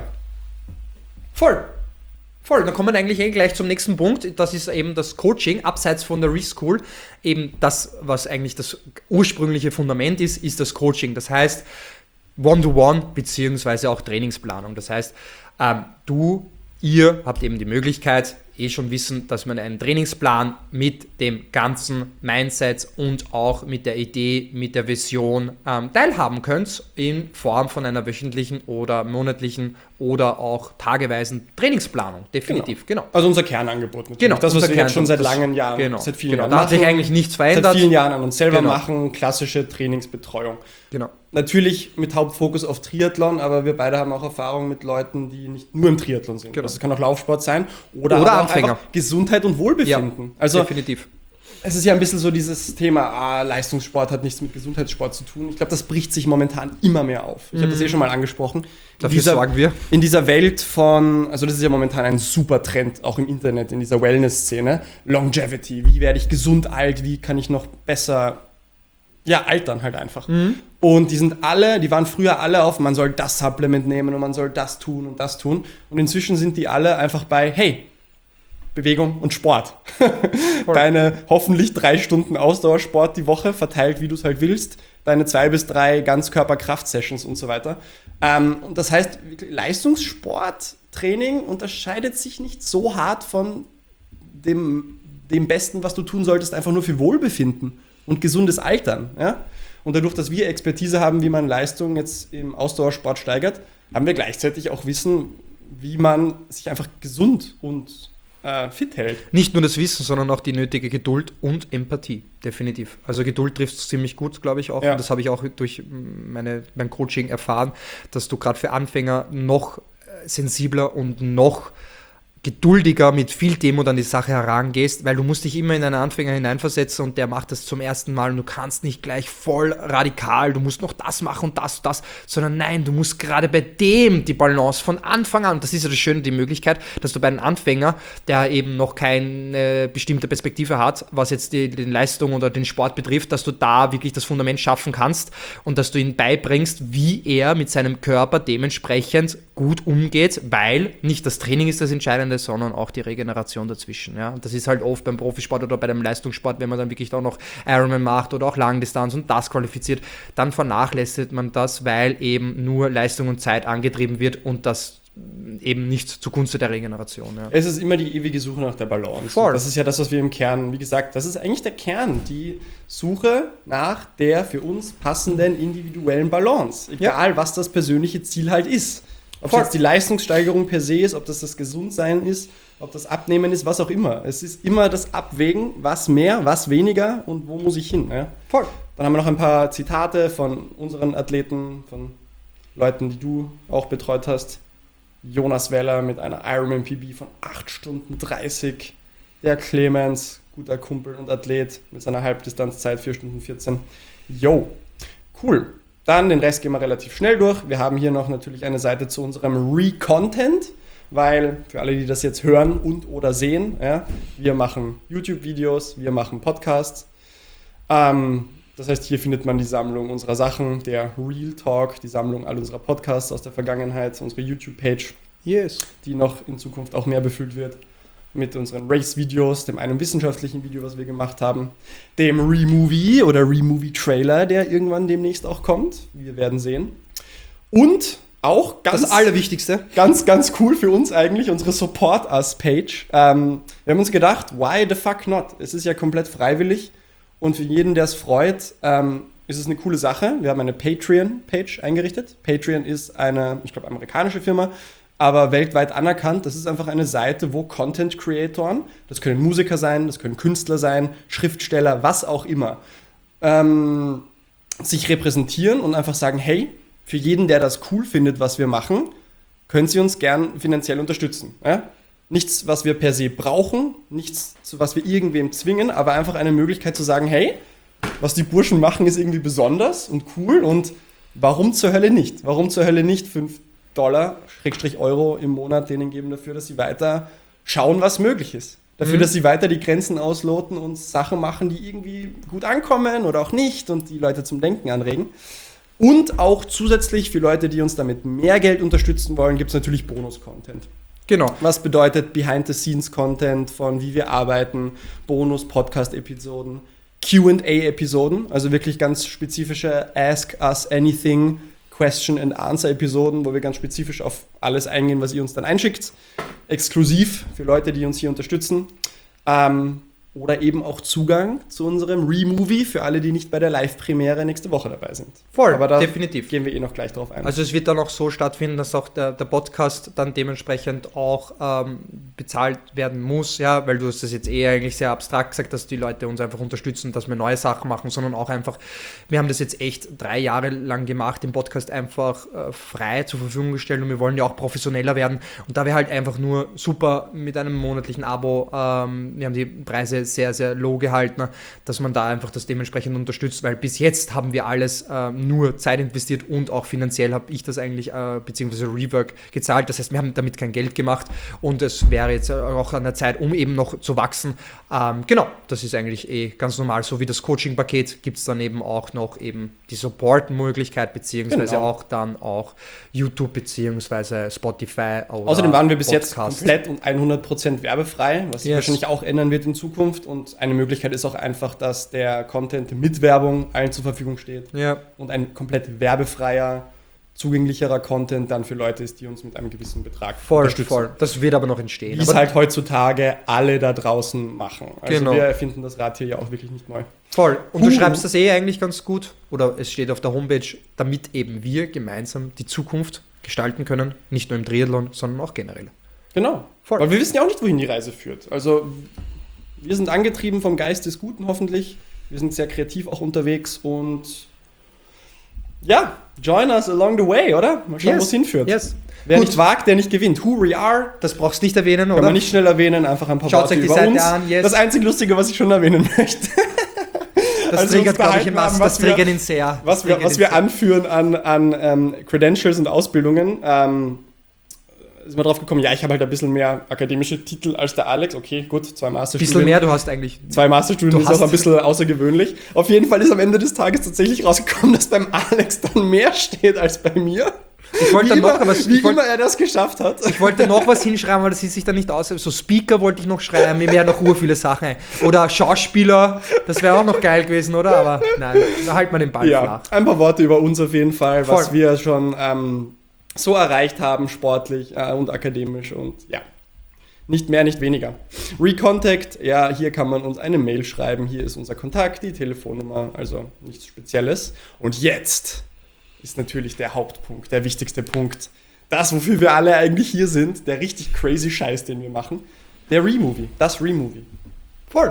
Voll. Voll. Dann kommen wir eigentlich eh gleich zum nächsten Punkt. Das ist eben das Coaching, abseits von der Reschool. Eben das, was eigentlich das ursprüngliche Fundament ist, ist das Coaching. Das heißt, One-to-One beziehungsweise auch Trainingsplanung. Das heißt, ähm, du, ihr habt eben die Möglichkeit, eh schon wissen, dass man einen Trainingsplan mit dem ganzen Mindset und auch mit der Idee, mit der Vision ähm, teilhaben könnt in Form von einer wöchentlichen oder monatlichen oder auch tageweisen Trainingsplanung. Definitiv, genau. Also unser Kernangebot natürlich. Genau, Das, was unser wir jetzt schon seit Kernangebot, langen Jahren, genau, seit vielen genau. Jahren Da hat sich machen, eigentlich nichts seit verändert. vielen Jahren an uns selber Genau. machen, klassische Trainingsbetreuung. Genau. Natürlich mit Hauptfokus auf Triathlon, aber wir beide haben auch Erfahrung mit Leuten, die nicht nur im Triathlon sind. Genau. Also es kann auch Laufsport sein oder, Oder aber auch Anfänger. einfach Gesundheit und Wohlbefinden. Ja, also definitiv. es ist ja ein bisschen so dieses Thema, ah, Leistungssport hat nichts mit Gesundheitssport zu tun. Ich glaube, das bricht sich momentan immer mehr auf. Ich habe das eh schon mal angesprochen. In Dafür dieser, sorgen wir. In dieser Welt von, also das ist ja momentan ein super Trend, auch im Internet, in dieser Wellness-Szene. Longevity, wie werde ich gesund alt, wie kann ich noch besser, ja, altern halt einfach. Mhm. Und die sind alle, die waren früher alle auf, man soll das Supplement nehmen und man soll das tun und das tun. Und inzwischen sind die alle einfach bei, hey, Bewegung und Sport. Deine hoffentlich drei Stunden Ausdauersport die Woche, verteilt, wie du es halt willst. Deine zwei bis drei Ganzkörper-Kraft-Sessions und so weiter. Ähm, und das heißt, Leistungssporttraining unterscheidet sich nicht so hart von dem, dem Besten, was du tun solltest, einfach nur für Wohlbefinden und gesundes Altern. Ja? Und dadurch, dass wir Expertise haben, wie man Leistung jetzt im Ausdauersport steigert, haben wir gleichzeitig auch Wissen, wie man sich einfach gesund und äh, fit hält. Nicht nur das Wissen, sondern auch die nötige Geduld und Empathie, definitiv. Also Geduld trifft es ziemlich gut, glaube ich auch. Ja. Und das habe ich auch durch meine, mein Coaching erfahren, dass du gerade für Anfänger noch sensibler und noch geduldiger mit viel Demut an die Sache herangehst, weil du musst dich immer in einen Anfänger hineinversetzen und der macht das zum ersten Mal und du kannst nicht gleich voll radikal, du musst noch das machen und das, das, sondern nein, du musst gerade bei dem die Balance von Anfang an, und das ist ja das Schöne, die Möglichkeit, dass du bei einem Anfänger, der eben noch keine bestimmte Perspektive hat, was jetzt die, die Leistung oder den Sport betrifft, dass du da wirklich das Fundament schaffen kannst und dass du ihm beibringst, wie er mit seinem Körper dementsprechend gut umgeht, weil nicht das Training ist das Entscheidende, sondern auch die Regeneration dazwischen. Ja? Und das ist halt oft beim Profisport oder bei dem Leistungssport, wenn man dann wirklich auch noch Ironman macht oder auch Langdistanz und das qualifiziert, dann vernachlässigt man das, weil eben nur Leistung und Zeit angetrieben wird und das eben nicht zugunsten der Regeneration. Ja. Es ist immer die ewige Suche nach der Balance. Voll. Das ist ja das, was wir im Kern, wie gesagt, das ist eigentlich der Kern, die Suche nach der für uns passenden individuellen Balance. Egal, ja. was das persönliche Ziel halt ist. Ob es jetzt die Leistungssteigerung per se ist, ob das das Gesundsein ist, ob das Abnehmen ist, was auch immer. Es ist immer das Abwägen, was mehr, was weniger und wo muss ich hin. Ja? Voll. Dann haben wir noch ein paar Zitate von unseren Athleten, von Leuten, die du auch betreut hast. Jonas Weller mit einer Ironman P B von acht Stunden dreißig. Der Clemens, guter Kumpel und Athlet mit seiner Halbdistanzzeit vier Stunden vierzehn. Yo, cool. Dann den Rest gehen wir relativ schnell durch. Wir haben hier noch natürlich eine Seite zu unserem Re-Content, weil für alle, die das jetzt hören und oder sehen, ja, wir machen YouTube-Videos, wir machen Podcasts. Ähm, das heißt, hier findet man die Sammlung unserer Sachen, der Real Talk, die Sammlung all unserer Podcasts aus der Vergangenheit, unsere YouTube-Page, Yes. die noch in Zukunft auch mehr befüllt wird mit unseren Race-Videos, dem einen wissenschaftlichen Video, was wir gemacht haben, dem Removie oder Removie-Trailer, der irgendwann demnächst auch kommt. Wir werden sehen. Und auch ganz, Das Allerwichtigste. ganz, ganz cool für uns eigentlich, unsere Support Us-Page. Ähm, wir haben uns gedacht, why the fuck not? Es ist ja komplett freiwillig und für jeden, der es freut, ähm, ist es eine coole Sache. Wir haben eine Patreon-Page eingerichtet. Patreon ist eine, ich glaube, amerikanische Firma, aber weltweit anerkannt. Das ist einfach eine Seite, wo Content-Creatoren, das können Musiker sein, das können Künstler sein, Schriftsteller, was auch immer, ähm, sich repräsentieren und einfach sagen, hey, für jeden, der das cool findet, was wir machen, können Sie uns gern finanziell unterstützen. Ja? Nichts, was wir per se brauchen, nichts, zu was wir irgendwem zwingen, aber einfach eine Möglichkeit zu sagen, hey, was die Burschen machen, ist irgendwie besonders und cool und warum zur Hölle nicht? Warum zur Hölle nicht fünf Dollar, Schrägstrich Euro im Monat denen geben dafür, dass sie weiter schauen, was möglich ist. Dafür, mhm. dass sie weiter die Grenzen ausloten und Sachen machen, die irgendwie gut ankommen oder auch nicht und die Leute zum Denken anregen. Und auch zusätzlich für Leute, die uns damit mehr Geld unterstützen wollen, gibt es natürlich Bonus-Content. Genau. Was bedeutet Behind-the-Scenes-Content von wie wir arbeiten, Bonus-Podcast-Episoden, Q and A-Episoden, also wirklich ganz spezifische Ask Us Anything Question-and-Answer-Episoden, wo wir ganz spezifisch auf alles eingehen, was ihr uns dann einschickt. Exklusiv für Leute, die uns hier unterstützen. Ähm, oder eben auch Zugang zu unserem Removie für alle, die nicht bei der Live-Premiere nächste Woche dabei sind. Voll, aber da definitiv. Gehen wir eh noch gleich drauf ein. Also es wird dann auch so stattfinden, dass auch der, der Podcast dann dementsprechend auch ähm, bezahlt werden muss, ja, weil du hast das jetzt eh eigentlich sehr abstrakt gesagt, dass die Leute uns einfach unterstützen, dass wir neue Sachen machen, sondern auch einfach, wir haben das jetzt echt drei Jahre lang gemacht, den Podcast einfach äh, frei zur Verfügung gestellt und wir wollen ja auch professioneller werden und da wäre halt einfach nur super mit einem monatlichen Abo, ähm, wir haben die Preise sehr, sehr low gehalten, dass man da einfach das dementsprechend unterstützt, weil bis jetzt haben wir alles äh, nur Zeit investiert und auch finanziell habe ich das eigentlich, äh, beziehungsweise Rework gezahlt, das heißt, wir haben damit kein Geld gemacht und es wäre jetzt auch an der Zeit, um eben noch zu wachsen. Ähm, genau, das ist eigentlich eh ganz normal, so wie das Coaching-Paket gibt es dann eben auch noch eben die Support-Möglichkeit, beziehungsweise genau. auch dann auch YouTube, beziehungsweise Spotify oder Außerdem waren wir bis Podcast. jetzt komplett und hundert Prozent werbefrei, was sich Yes. wahrscheinlich auch ändern wird in Zukunft. Und eine Möglichkeit ist auch einfach, dass der Content mit Werbung allen zur Verfügung steht. Ja. Und ein komplett werbefreier, zugänglicherer Content dann für Leute ist, die uns mit einem gewissen Betrag Voll, unterstützen. voll. Das wird aber noch entstehen. Wie es aber halt heutzutage alle da draußen machen. Also Genau. wir erfinden das Rad hier ja auch wirklich nicht neu. Voll. Und Huh. du schreibst das eh eigentlich ganz gut, oder es steht auf der Homepage, damit eben wir gemeinsam die Zukunft gestalten können, nicht nur im Triathlon, sondern auch generell. Genau. Voll. Weil wir wissen ja auch nicht, wohin die Reise führt. Also wir sind angetrieben vom Geist des Guten hoffentlich. Wir sind sehr kreativ auch unterwegs und ja, join us along the way, oder? Mal schauen, Yes. wo es hinführt. Yes. Wer Gut. nicht wagt, der nicht gewinnt. Who we are, Das brauchst du nicht erwähnen, kann oder? man nicht schnell erwähnen, einfach ein paar Schaut Worte euch die über Seite uns. an, yes. Das einzige Lustige, was ich schon erwähnen möchte. Das als triggert, wir uns glaube ich, in behalten haben, Massen. was Das wir- triggert ihn sehr. Was Das wir, triggert was ihn wir sehr. anführen an, an ähm, Credentials und Ausbildungen, ähm, sind wir drauf gekommen, ja, ich habe halt ein bisschen mehr akademische Titel als der Alex. Okay, gut, zwei Masterstudien. Bisschen mehr, du hast eigentlich. Zwei Masterstudien Du ist hast- auch ein bisschen außergewöhnlich. Auf jeden Fall ist am Ende des Tages tatsächlich rausgekommen, dass beim Alex dann mehr steht als bei mir. Ich wollte wie dann immer, noch was. wie Ich wollte, immer er das geschafft hat. ich wollte noch was hinschreiben, aber das sieht sich dann nicht aus. So Speaker wollte ich noch schreiben, mir wären noch ur viele Sachen ein. Oder Schauspieler, das wäre auch noch geil gewesen, oder? Aber nein, da halt mal den Ball Ja, flach. ein paar Worte über uns auf jeden Fall, was Voll. wir schon ähm, so erreicht haben, sportlich äh, und akademisch und ja, nicht mehr, nicht weniger. Recontact, ja, hier kann man uns eine Mail schreiben, hier ist unser Kontakt, die Telefonnummer, also nichts Spezielles. Und jetzt ist natürlich der Hauptpunkt, der wichtigste Punkt, das, wofür wir alle eigentlich hier sind, der richtig crazy Scheiß, den wir machen. Der Removie, das Removie. Voll.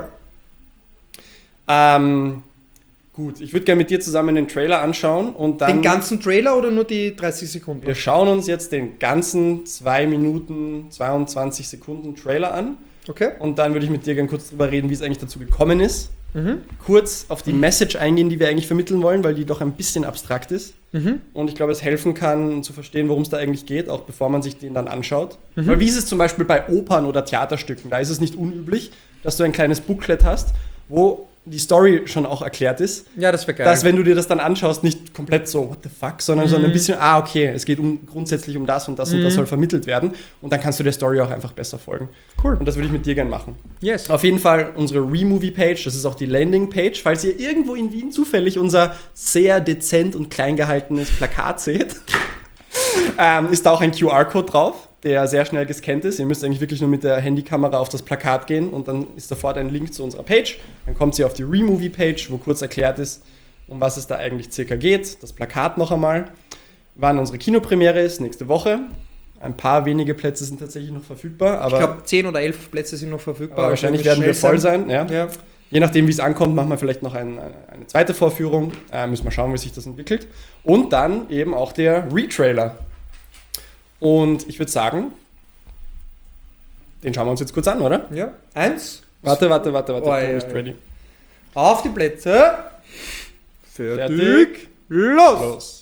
Ähm, gut, ich würde gerne mit dir zusammen den Trailer anschauen und dann... Den ganzen Trailer oder nur die dreißig Sekunden? Wir schauen uns jetzt den ganzen zwei Minuten, zweiundzwanzig Sekunden Trailer an. Okay. Und dann würde ich mit dir gerne kurz drüber reden, wie es eigentlich dazu gekommen ist. Mhm. Kurz auf die Message eingehen, die wir eigentlich vermitteln wollen, weil die doch ein bisschen abstrakt ist. Mhm. Und ich glaube, es helfen kann, zu verstehen, worum es da eigentlich geht, auch bevor man sich den dann anschaut. Mhm. Weil wie ist es zum Beispiel bei Opern oder Theaterstücken? Da ist es nicht unüblich, dass du ein kleines Booklet hast, wo die Story schon auch erklärt ist. Ja, das wäre geil. Dass, wenn du dir das dann anschaust, nicht komplett so, what the fuck, sondern, Mhm. sondern ein bisschen, ah, okay, es geht um, grundsätzlich um das und das Mhm. und das soll vermittelt werden. Und dann kannst du der Story auch einfach besser folgen. Cool. Und das würde ich mit dir gerne machen. Yes. Auf jeden Fall unsere Removie-Page, das ist auch die Landing-Page. Falls ihr irgendwo in Wien zufällig unser sehr dezent und klein gehaltenes Plakat seht, ähm, ist da auch ein Q R-Code drauf, der sehr schnell gescannt ist. Ihr müsst eigentlich wirklich nur mit der Handykamera auf das Plakat gehen und dann ist sofort ein Link zu unserer Page. Dann kommt sie auf die Removie-Page, wo kurz erklärt ist, um was es da eigentlich circa geht. Das Plakat noch einmal, wann unsere Kinopremiere ist, nächste Woche. Ein paar wenige Plätze sind tatsächlich noch verfügbar, aber, Ich glaube, zehn oder elf Plätze sind noch verfügbar. aber wahrscheinlich Also werden wir schnell voll sein. Ja. Ja. Je nachdem, wie es ankommt, machen wir vielleicht noch ein, eine zweite Vorführung. Äh, müssen wir schauen, wie sich das entwickelt. Und dann eben auch der Retrailer. Und ich würde sagen, den schauen wir uns jetzt kurz an, oder? Ja. Eins. Warte, warte, warte, warte. Oh, ich bin ja, nicht ja. ready. Auf die Plätze. Fertig. Fertig. Los. Los.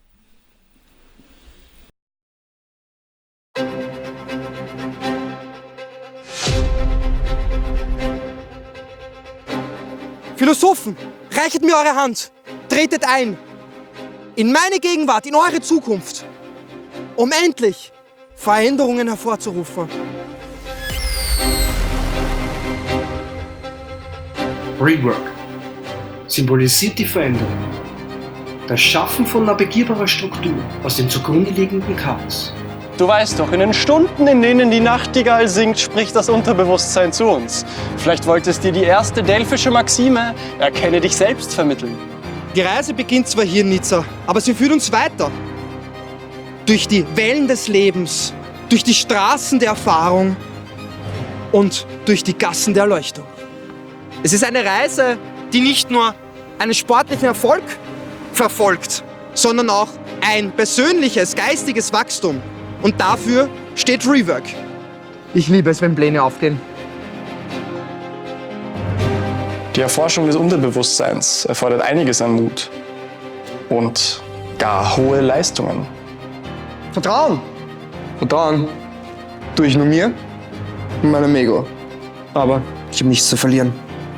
Philosophen, reichet mir eure Hand, tretet ein in meine Gegenwart, in eure Zukunft, um endlich Veränderungen hervorzurufen. Rework symbolisiert die Veränderung, das Schaffen von navigierbarer Struktur aus dem zugrunde liegenden Chaos. Du weißt doch, in den Stunden, in denen die Nachtigall singt, spricht das Unterbewusstsein zu uns. Vielleicht wollte es dir die erste delphische Maxime, erkenne dich selbst, vermitteln. Die Reise beginnt zwar hier in Nizza, aber sie führt uns weiter. Durch die Wellen des Lebens, durch die Straßen der Erfahrung und durch die Gassen der Erleuchtung. Es ist eine Reise, die nicht nur einen sportlichen Erfolg verfolgt, sondern auch ein persönliches, geistiges Wachstum. Und dafür steht Rework. Ich liebe es, wenn Pläne aufgehen. Die Erforschung des Unterbewusstseins erfordert einiges an Mut und gar hohe Leistungen. Vertrauen. Vertrauen. Tue ich nur mir und meinem Ego. Aber ich habe nichts zu verlieren.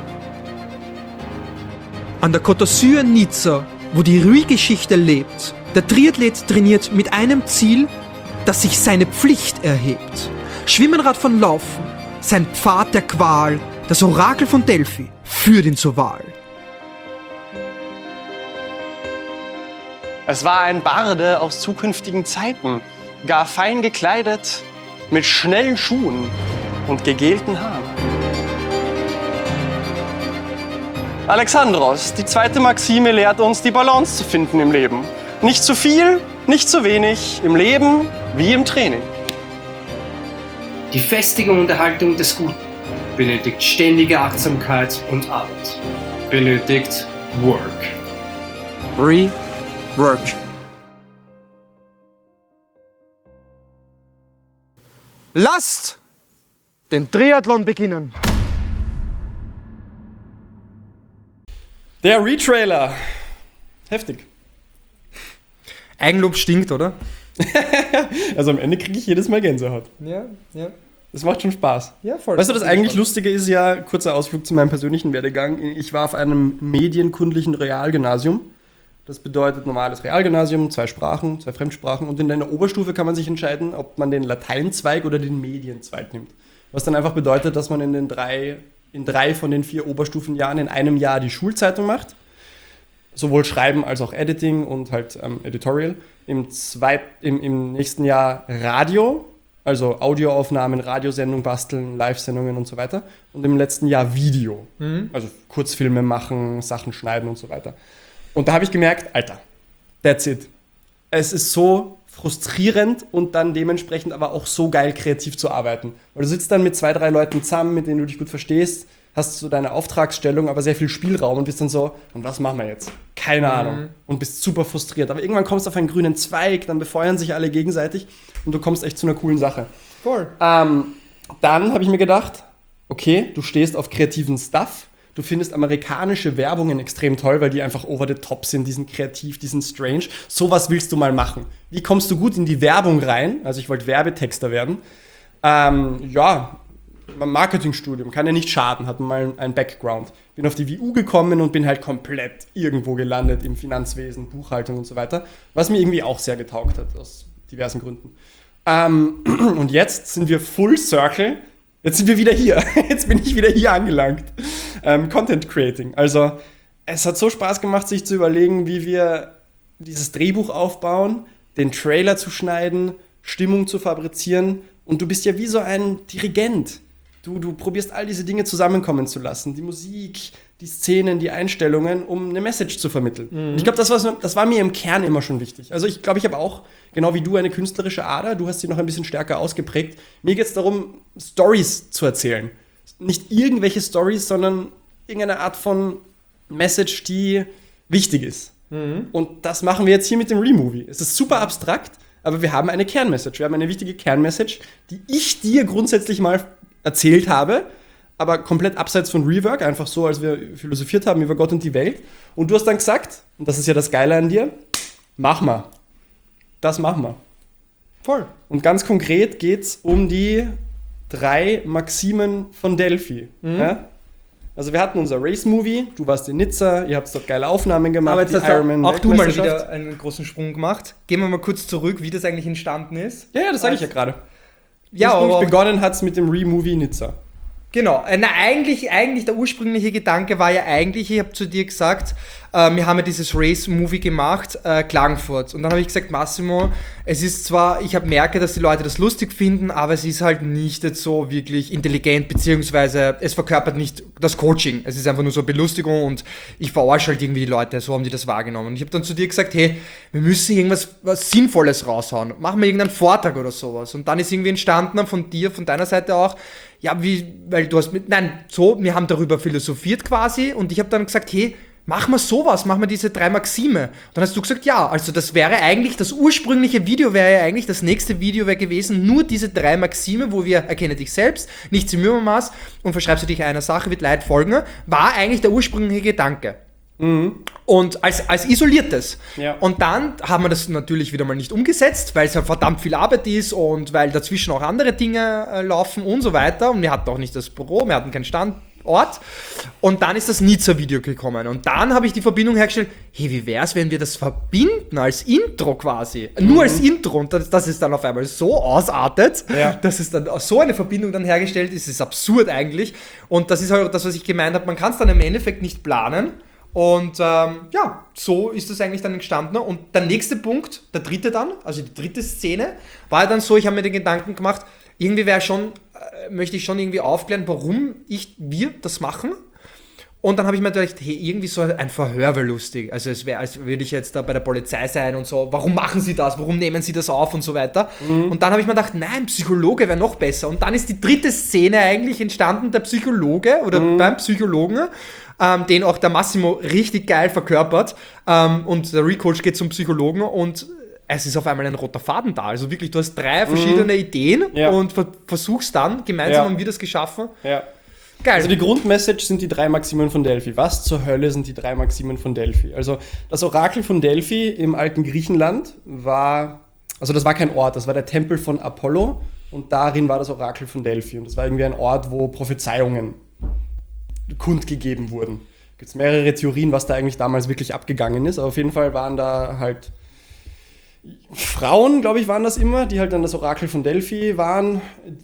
An der Côte d'Azur in Nizza, wo die Rui-Geschichte lebt, der Triathlet trainiert mit einem Ziel, das sich seine Pflicht erhebt. Schwimmenrad von Laufen, sein Pfad der Qual, das Orakel von Delphi führt ihn zur Wahl. Es war ein Barde aus zukünftigen Zeiten, gar fein gekleidet, mit schnellen Schuhen und gegelten Haaren. Alexandros, die zweite Maxime lehrt uns, die Balance zu finden im Leben. Nicht zu viel, nicht zu wenig, im Leben wie im Training. Die Festigung und Erhaltung des Guten benötigt ständige Achtsamkeit und Arbeit. Benötigt Work. Rework. Lasst den Triathlon beginnen. Der Retrailer. Heftig. Eigenlob stinkt, oder? Also am Ende kriege ich jedes Mal Gänsehaut. Ja, ja. Das macht schon Spaß. Ja, voll. Weißt du, das eigentlich Lustige ist ja, kurzer Ausflug zu meinem persönlichen Werdegang. Ich war auf einem medienkundlichen Realgymnasium. Das bedeutet normales Realgymnasium, zwei Sprachen, zwei Fremdsprachen. Und in der Oberstufe kann man sich entscheiden, ob man den Lateinzweig oder den Medienzweig nimmt. Was dann einfach bedeutet, dass man in den drei, in drei von den vier Oberstufenjahren in einem Jahr die Schulzeitung macht. Sowohl Schreiben als auch Editing und halt ähm, Editorial. Im, zweit, im, Im nächsten Jahr Radio, also Audioaufnahmen, Radiosendungen basteln, Live-Sendungen und so weiter. Und im letzten Jahr Video, Mhm. also Kurzfilme machen, Sachen schneiden und so weiter. Und da habe ich gemerkt, Alter, that's it. es ist so frustrierend und dann dementsprechend aber auch so geil kreativ zu arbeiten. Weil du sitzt dann mit zwei, drei Leuten zusammen, mit denen du dich gut verstehst, hast so deine Auftragsstellung, aber sehr viel Spielraum und bist dann so, und was machen wir jetzt? Keine Ahnung. Und bist super frustriert. Aber irgendwann kommst du auf einen grünen Zweig, dann befeuern sich alle gegenseitig und du kommst echt zu einer coolen Sache. Voll. Ähm, dann habe ich mir gedacht, okay, du stehst auf kreativen Stuff. Du findest amerikanische Werbungen extrem toll, weil die einfach over the top sind, die sind kreativ, die sind strange. Sowas willst du mal machen. Wie kommst du gut in die Werbung rein? Also ich wollte Werbetexter werden. Ähm, ja, mein Marketingstudium kann ja nicht schaden, hat mal einen Background. Bin auf die W U gekommen und bin halt komplett irgendwo gelandet im Finanzwesen, Buchhaltung und so weiter, was mir irgendwie auch sehr getaugt hat, aus diversen Gründen. Ähm, und jetzt sind wir full circle. Jetzt sind wir wieder hier. Jetzt bin ich wieder hier angelangt. Ähm, Content Creating. Also, es hat so Spaß gemacht, sich zu überlegen, wie wir dieses Drehbuch aufbauen, den Trailer zu schneiden, Stimmung zu fabrizieren. Und du bist ja wie so ein Dirigent. Du, du probierst all diese Dinge zusammenkommen zu lassen. Die Musik, die Szenen, die Einstellungen, um eine Message zu vermitteln. Mhm. Und ich glaube, das, war- das war mir im Kern immer schon wichtig. Also ich glaube, ich habe auch, genau wie du, eine künstlerische Ader. Du hast sie noch ein bisschen stärker ausgeprägt. Mir geht es darum, Stories zu erzählen. Nicht irgendwelche Stories, sondern irgendeine Art von Message, die wichtig ist. Mhm. Und das machen wir jetzt hier mit dem Removie. Es ist super abstrakt, aber wir haben eine Kernmessage. Wir haben eine wichtige Kernmessage, die ich dir grundsätzlich mal erzählt habe, aber komplett abseits von Rework, einfach so, als wir philosophiert haben über Gott und die Welt. Und du hast dann gesagt, und das ist ja das Geile an dir, mach mal. Das machen wir. Voll. Und ganz konkret geht es um die drei Maximen von Delphi. Mhm. Ja? Also wir hatten unser Race-Movie, du warst in Nizza, ihr habt dort geile Aufnahmen gemacht, Aber jetzt die hast du Ironman auch du mal Weltmeisterschaft. wieder einen großen Sprung gemacht. Gehen wir mal kurz zurück, wie das eigentlich entstanden ist. Ja, ja, das sage ich ja gerade. Ja, Ursprünglich aber begonnen hat es mit dem Re-Movie Nizza. genau. Äh, Na, eigentlich, eigentlich der ursprüngliche Gedanke war ja eigentlich, ich habe zu dir gesagt, äh, wir haben ja dieses Race-Movie gemacht, äh, Klagenfurt. Und dann habe ich gesagt, Massimo, es ist zwar, ich habe merke, dass die Leute das lustig finden, aber es ist halt nicht jetzt so wirklich intelligent, beziehungsweise es verkörpert nicht das Coaching. Es ist einfach nur so eine Belustigung und ich verarsche halt irgendwie die Leute, so haben die das wahrgenommen. Und ich habe dann zu dir gesagt, hey, wir müssen irgendwas was Sinnvolles raushauen. Machen wir irgendeinen Vortrag oder sowas. Und dann ist irgendwie entstanden von dir, von deiner Seite auch, ja, wie, weil du hast mit, nein, so, wir haben darüber philosophiert quasi und ich habe dann gesagt, hey, mach mal sowas, mach mal diese drei Maxime. Dann hast du gesagt, ja, also das wäre eigentlich, das ursprüngliche Video wäre ja eigentlich, das nächste Video wäre gewesen, nur diese drei Maxime, wo wir erkenne dich selbst, nichts im Übermaß und verschreibst du dich einer Sache, wird Leid folgen, war eigentlich der ursprüngliche Gedanke. Und als, als isoliertes. Ja. Und dann haben wir das natürlich wieder mal nicht umgesetzt, weil es ja verdammt viel Arbeit ist und weil dazwischen auch andere Dinge äh, laufen und so weiter. Und wir hatten auch nicht das Büro, wir hatten keinen Standort. Und dann ist das Nizza-Video gekommen. Und dann habe ich die Verbindung hergestellt, hey, wie wär's, wenn wir das verbinden als Intro quasi? Mhm. Nur als Intro. Und das, das ist dann auf einmal so ausartet, Ja. dass es dann so eine Verbindung dann hergestellt ist. Das ist absurd eigentlich. Und das ist halt das, was ich gemeint habe, man kann es dann im Endeffekt nicht planen. Und ähm, ja, so ist das eigentlich dann entstanden. Und der nächste Punkt, der dritte dann, also die dritte Szene, war ja dann so, ich habe mir den Gedanken gemacht, irgendwie wäre schon, äh, möchte ich schon irgendwie aufklären, warum ich, wir das machen. Und dann habe ich mir gedacht, hey, irgendwie so ein Verhör wäre lustig. Also es wäre, als würde ich jetzt da bei der Polizei sein und so, warum machen sie das, warum nehmen sie das auf und so weiter. Mhm. Und dann habe ich mir gedacht, nein, Psychologe wäre noch besser. Und dann ist die dritte Szene eigentlich entstanden, der Psychologe oder mhm. beim Psychologen, ähm, den auch der Massimo richtig geil verkörpert. Ähm, und der Recoach geht zum Psychologen und es ist auf einmal ein roter Faden da. Also wirklich, du hast drei verschiedene mhm. Ideen Ja. und ver- versuchst dann, gemeinsam Ja. haben wir das geschaffen. Ja. Geil. Also die Grundmessage sind die drei Maximen von Delphi. Was zur Hölle sind die drei Maximen von Delphi? Also das Orakel von Delphi im alten Griechenland war, also das war kein Ort, das war der Tempel von Apollo und darin war das Orakel von Delphi. Und das war irgendwie ein Ort, wo Prophezeiungen kundgegeben wurden. Es gibt mehrere Theorien, was da eigentlich damals wirklich abgegangen ist, aber auf jeden Fall waren da halt Frauen, glaube ich, waren das immer, die halt dann das Orakel von Delphi waren,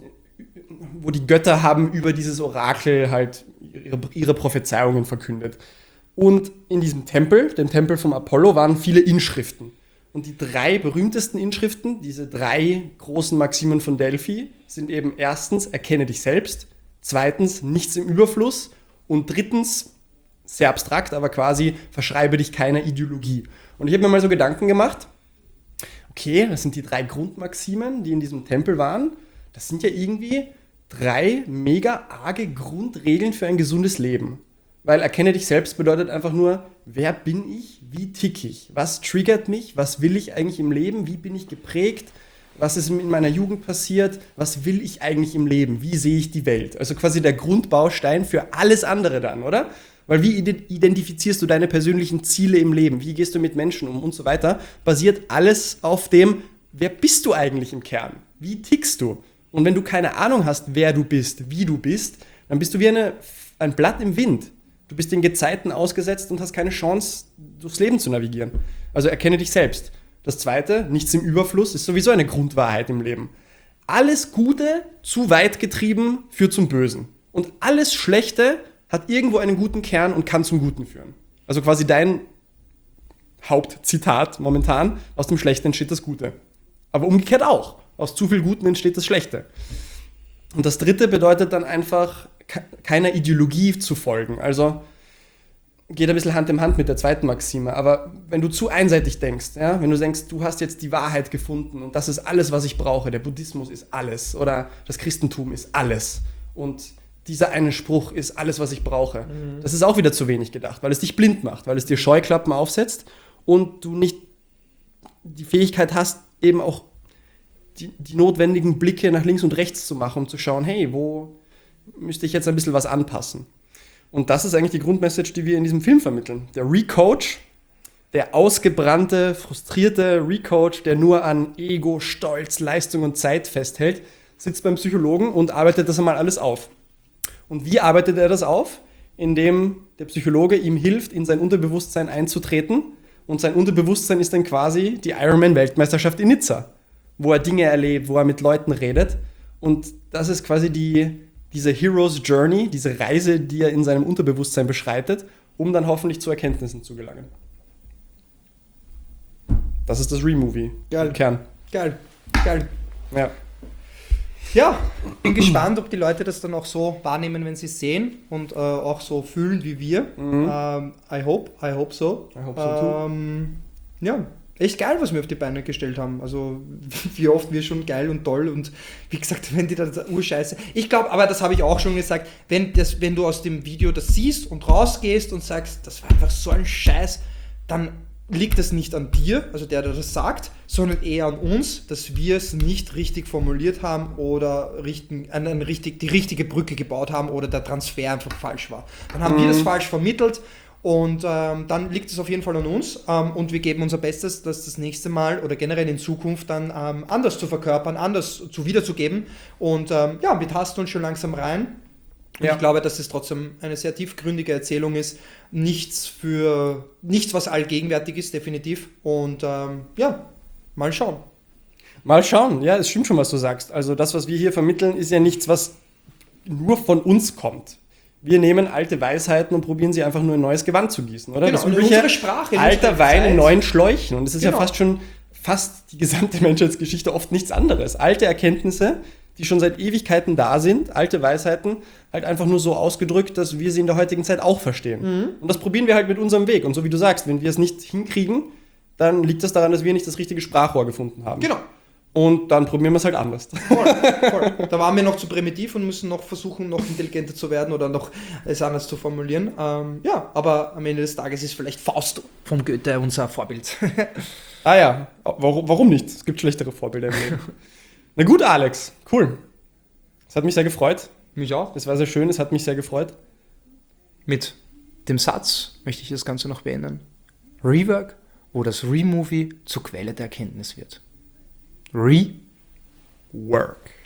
wo die Götter haben über dieses Orakel halt ihre, ihre Prophezeiungen verkündet. Und in diesem Tempel, dem Tempel vom Apollo, waren viele Inschriften. Und die drei berühmtesten Inschriften, diese drei großen Maximen von Delphi, sind eben erstens, erkenne dich selbst, zweitens, nichts im Überfluss und drittens, sehr abstrakt, aber quasi, verschreibe dich keiner Ideologie. Und ich habe mir mal so Gedanken gemacht, okay, das sind die drei Grundmaximen, die in diesem Tempel waren. Das sind ja irgendwie drei mega arge Grundregeln für ein gesundes Leben. Weil erkenne dich selbst bedeutet einfach nur, wer bin ich, wie tick ich, was triggert mich, was will ich eigentlich im Leben, wie bin ich geprägt, was ist in meiner Jugend passiert, was will ich eigentlich im Leben, wie sehe ich die Welt. Also quasi der Grundbaustein für alles andere dann, oder? Weil wie identifizierst du deine persönlichen Ziele im Leben, wie gehst du mit Menschen um und so weiter, basiert alles auf dem, wer bist du eigentlich im Kern, wie tickst du? Und wenn du keine Ahnung hast, wer du bist, wie du bist, dann bist du wie eine, ein Blatt im Wind. Du bist den Gezeiten ausgesetzt und hast keine Chance, durchs Leben zu navigieren. Also erkenne dich selbst. Das Zweite, nichts im Überfluss, ist sowieso eine Grundwahrheit im Leben. Alles Gute, zu weit getrieben, führt zum Bösen. Und alles Schlechte hat irgendwo einen guten Kern und kann zum Guten führen. Also quasi dein Hauptzitat momentan, aus dem Schlechten entsteht das Gute. Aber umgekehrt auch. Aus zu viel Guten entsteht das Schlechte. Und das Dritte bedeutet dann einfach, keiner Ideologie zu folgen. Also geht ein bisschen Hand in Hand mit der zweiten Maxime. Aber wenn du zu einseitig denkst, ja, wenn du denkst, du hast jetzt die Wahrheit gefunden und das ist alles, was ich brauche, der Buddhismus ist alles oder das Christentum ist alles und dieser eine Spruch ist alles, was ich brauche. Mhm. Das ist auch wieder zu wenig gedacht, weil es dich blind macht, weil es dir Scheuklappen aufsetzt und du nicht die Fähigkeit hast, eben auch die, die notwendigen Blicke nach links und rechts zu machen, um zu schauen, hey, wo müsste ich jetzt ein bisschen was anpassen. Und das ist eigentlich die Grundmessage, die wir in diesem Film vermitteln. Der Recoach, der ausgebrannte, frustrierte Recoach, der nur an Ego, Stolz, Leistung und Zeit festhält, sitzt beim Psychologen und arbeitet das einmal alles auf. Und wie arbeitet er das auf? Indem der Psychologe ihm hilft, in sein Unterbewusstsein einzutreten. Und sein Unterbewusstsein ist dann quasi die Ironman-Weltmeisterschaft in Nizza, wo er Dinge erlebt, wo er mit Leuten redet. Und das ist quasi die, diese Hero's Journey, diese Reise, die er in seinem Unterbewusstsein beschreitet, um dann hoffentlich zu Erkenntnissen zu gelangen. Das ist das Removie. Geil. Im Kern. Geil. Geil. Ja. Ja, bin gespannt, ob die Leute das dann auch so wahrnehmen, wenn sie es sehen und äh, auch so fühlen wie wir. Mhm. Ähm, I hope, I hope so. I hope so too. Ähm, ja, echt geil, was wir auf die Beine gestellt haben. Also wie oft wir schon geil und toll und wie gesagt, wenn die da urscheiße. Ich glaube, aber das habe ich auch schon gesagt, wenn, das, wenn du aus dem Video das siehst und rausgehst und sagst, das war einfach so ein Scheiß, dann liegt es nicht an dir, also der, der das sagt, sondern eher an uns, dass wir es nicht richtig formuliert haben oder richten, an, an richtig, die richtige Brücke gebaut haben oder der Transfer einfach falsch war. Dann haben mhm. wir das falsch vermittelt und ähm, dann liegt es auf jeden Fall an uns ähm, und wir geben unser Bestes, das das nächste Mal oder generell in Zukunft dann ähm, anders zu verkörpern, anders zu wiederzugeben und ähm, ja, wir tasten uns schon langsam rein. Und ja. Ich glaube, dass es trotzdem eine sehr tiefgründige Erzählung ist. Nichts für nichts, was allgegenwärtig ist, definitiv. Und ähm, ja, mal schauen. Mal schauen, ja, es stimmt schon, was du sagst. Also das, was wir hier vermitteln, ist ja nichts, was nur von uns kommt. Wir nehmen alte Weisheiten und probieren sie einfach nur in neues Gewand zu gießen, oder? Genau, das in unsere Sprache. In alter unsere Wein in Zeit. neuen Schläuchen. Und das ist Genau. ja fast schon, fast die gesamte Menschheitsgeschichte oft nichts anderes. Alte Erkenntnisse, die schon seit Ewigkeiten da sind, alte Weisheiten, halt einfach nur so ausgedrückt, dass wir sie in der heutigen Zeit auch verstehen. Mhm. Und das probieren wir halt mit unserem Weg. Und so wie du sagst, wenn wir es nicht hinkriegen, dann liegt das daran, dass wir nicht das richtige Sprachrohr gefunden haben. Genau. Und dann probieren wir es halt anders. Voll, voll. Da waren wir noch zu primitiv und müssen noch versuchen, noch intelligenter zu werden oder noch es anders zu formulieren. Ähm, ja, aber am Ende des Tages ist vielleicht Fausto vom Goethe unser Vorbild. Ah ja, warum, warum nicht? Es gibt schlechtere Vorbilder im Leben. Na gut, Alex, cool. Es hat mich sehr gefreut. Mich auch. Es war sehr schön, es hat mich sehr gefreut. Mit dem Satz möchte ich das Ganze noch beenden. Rework, wo das Removie zur Quelle der Erkenntnis wird. Rework.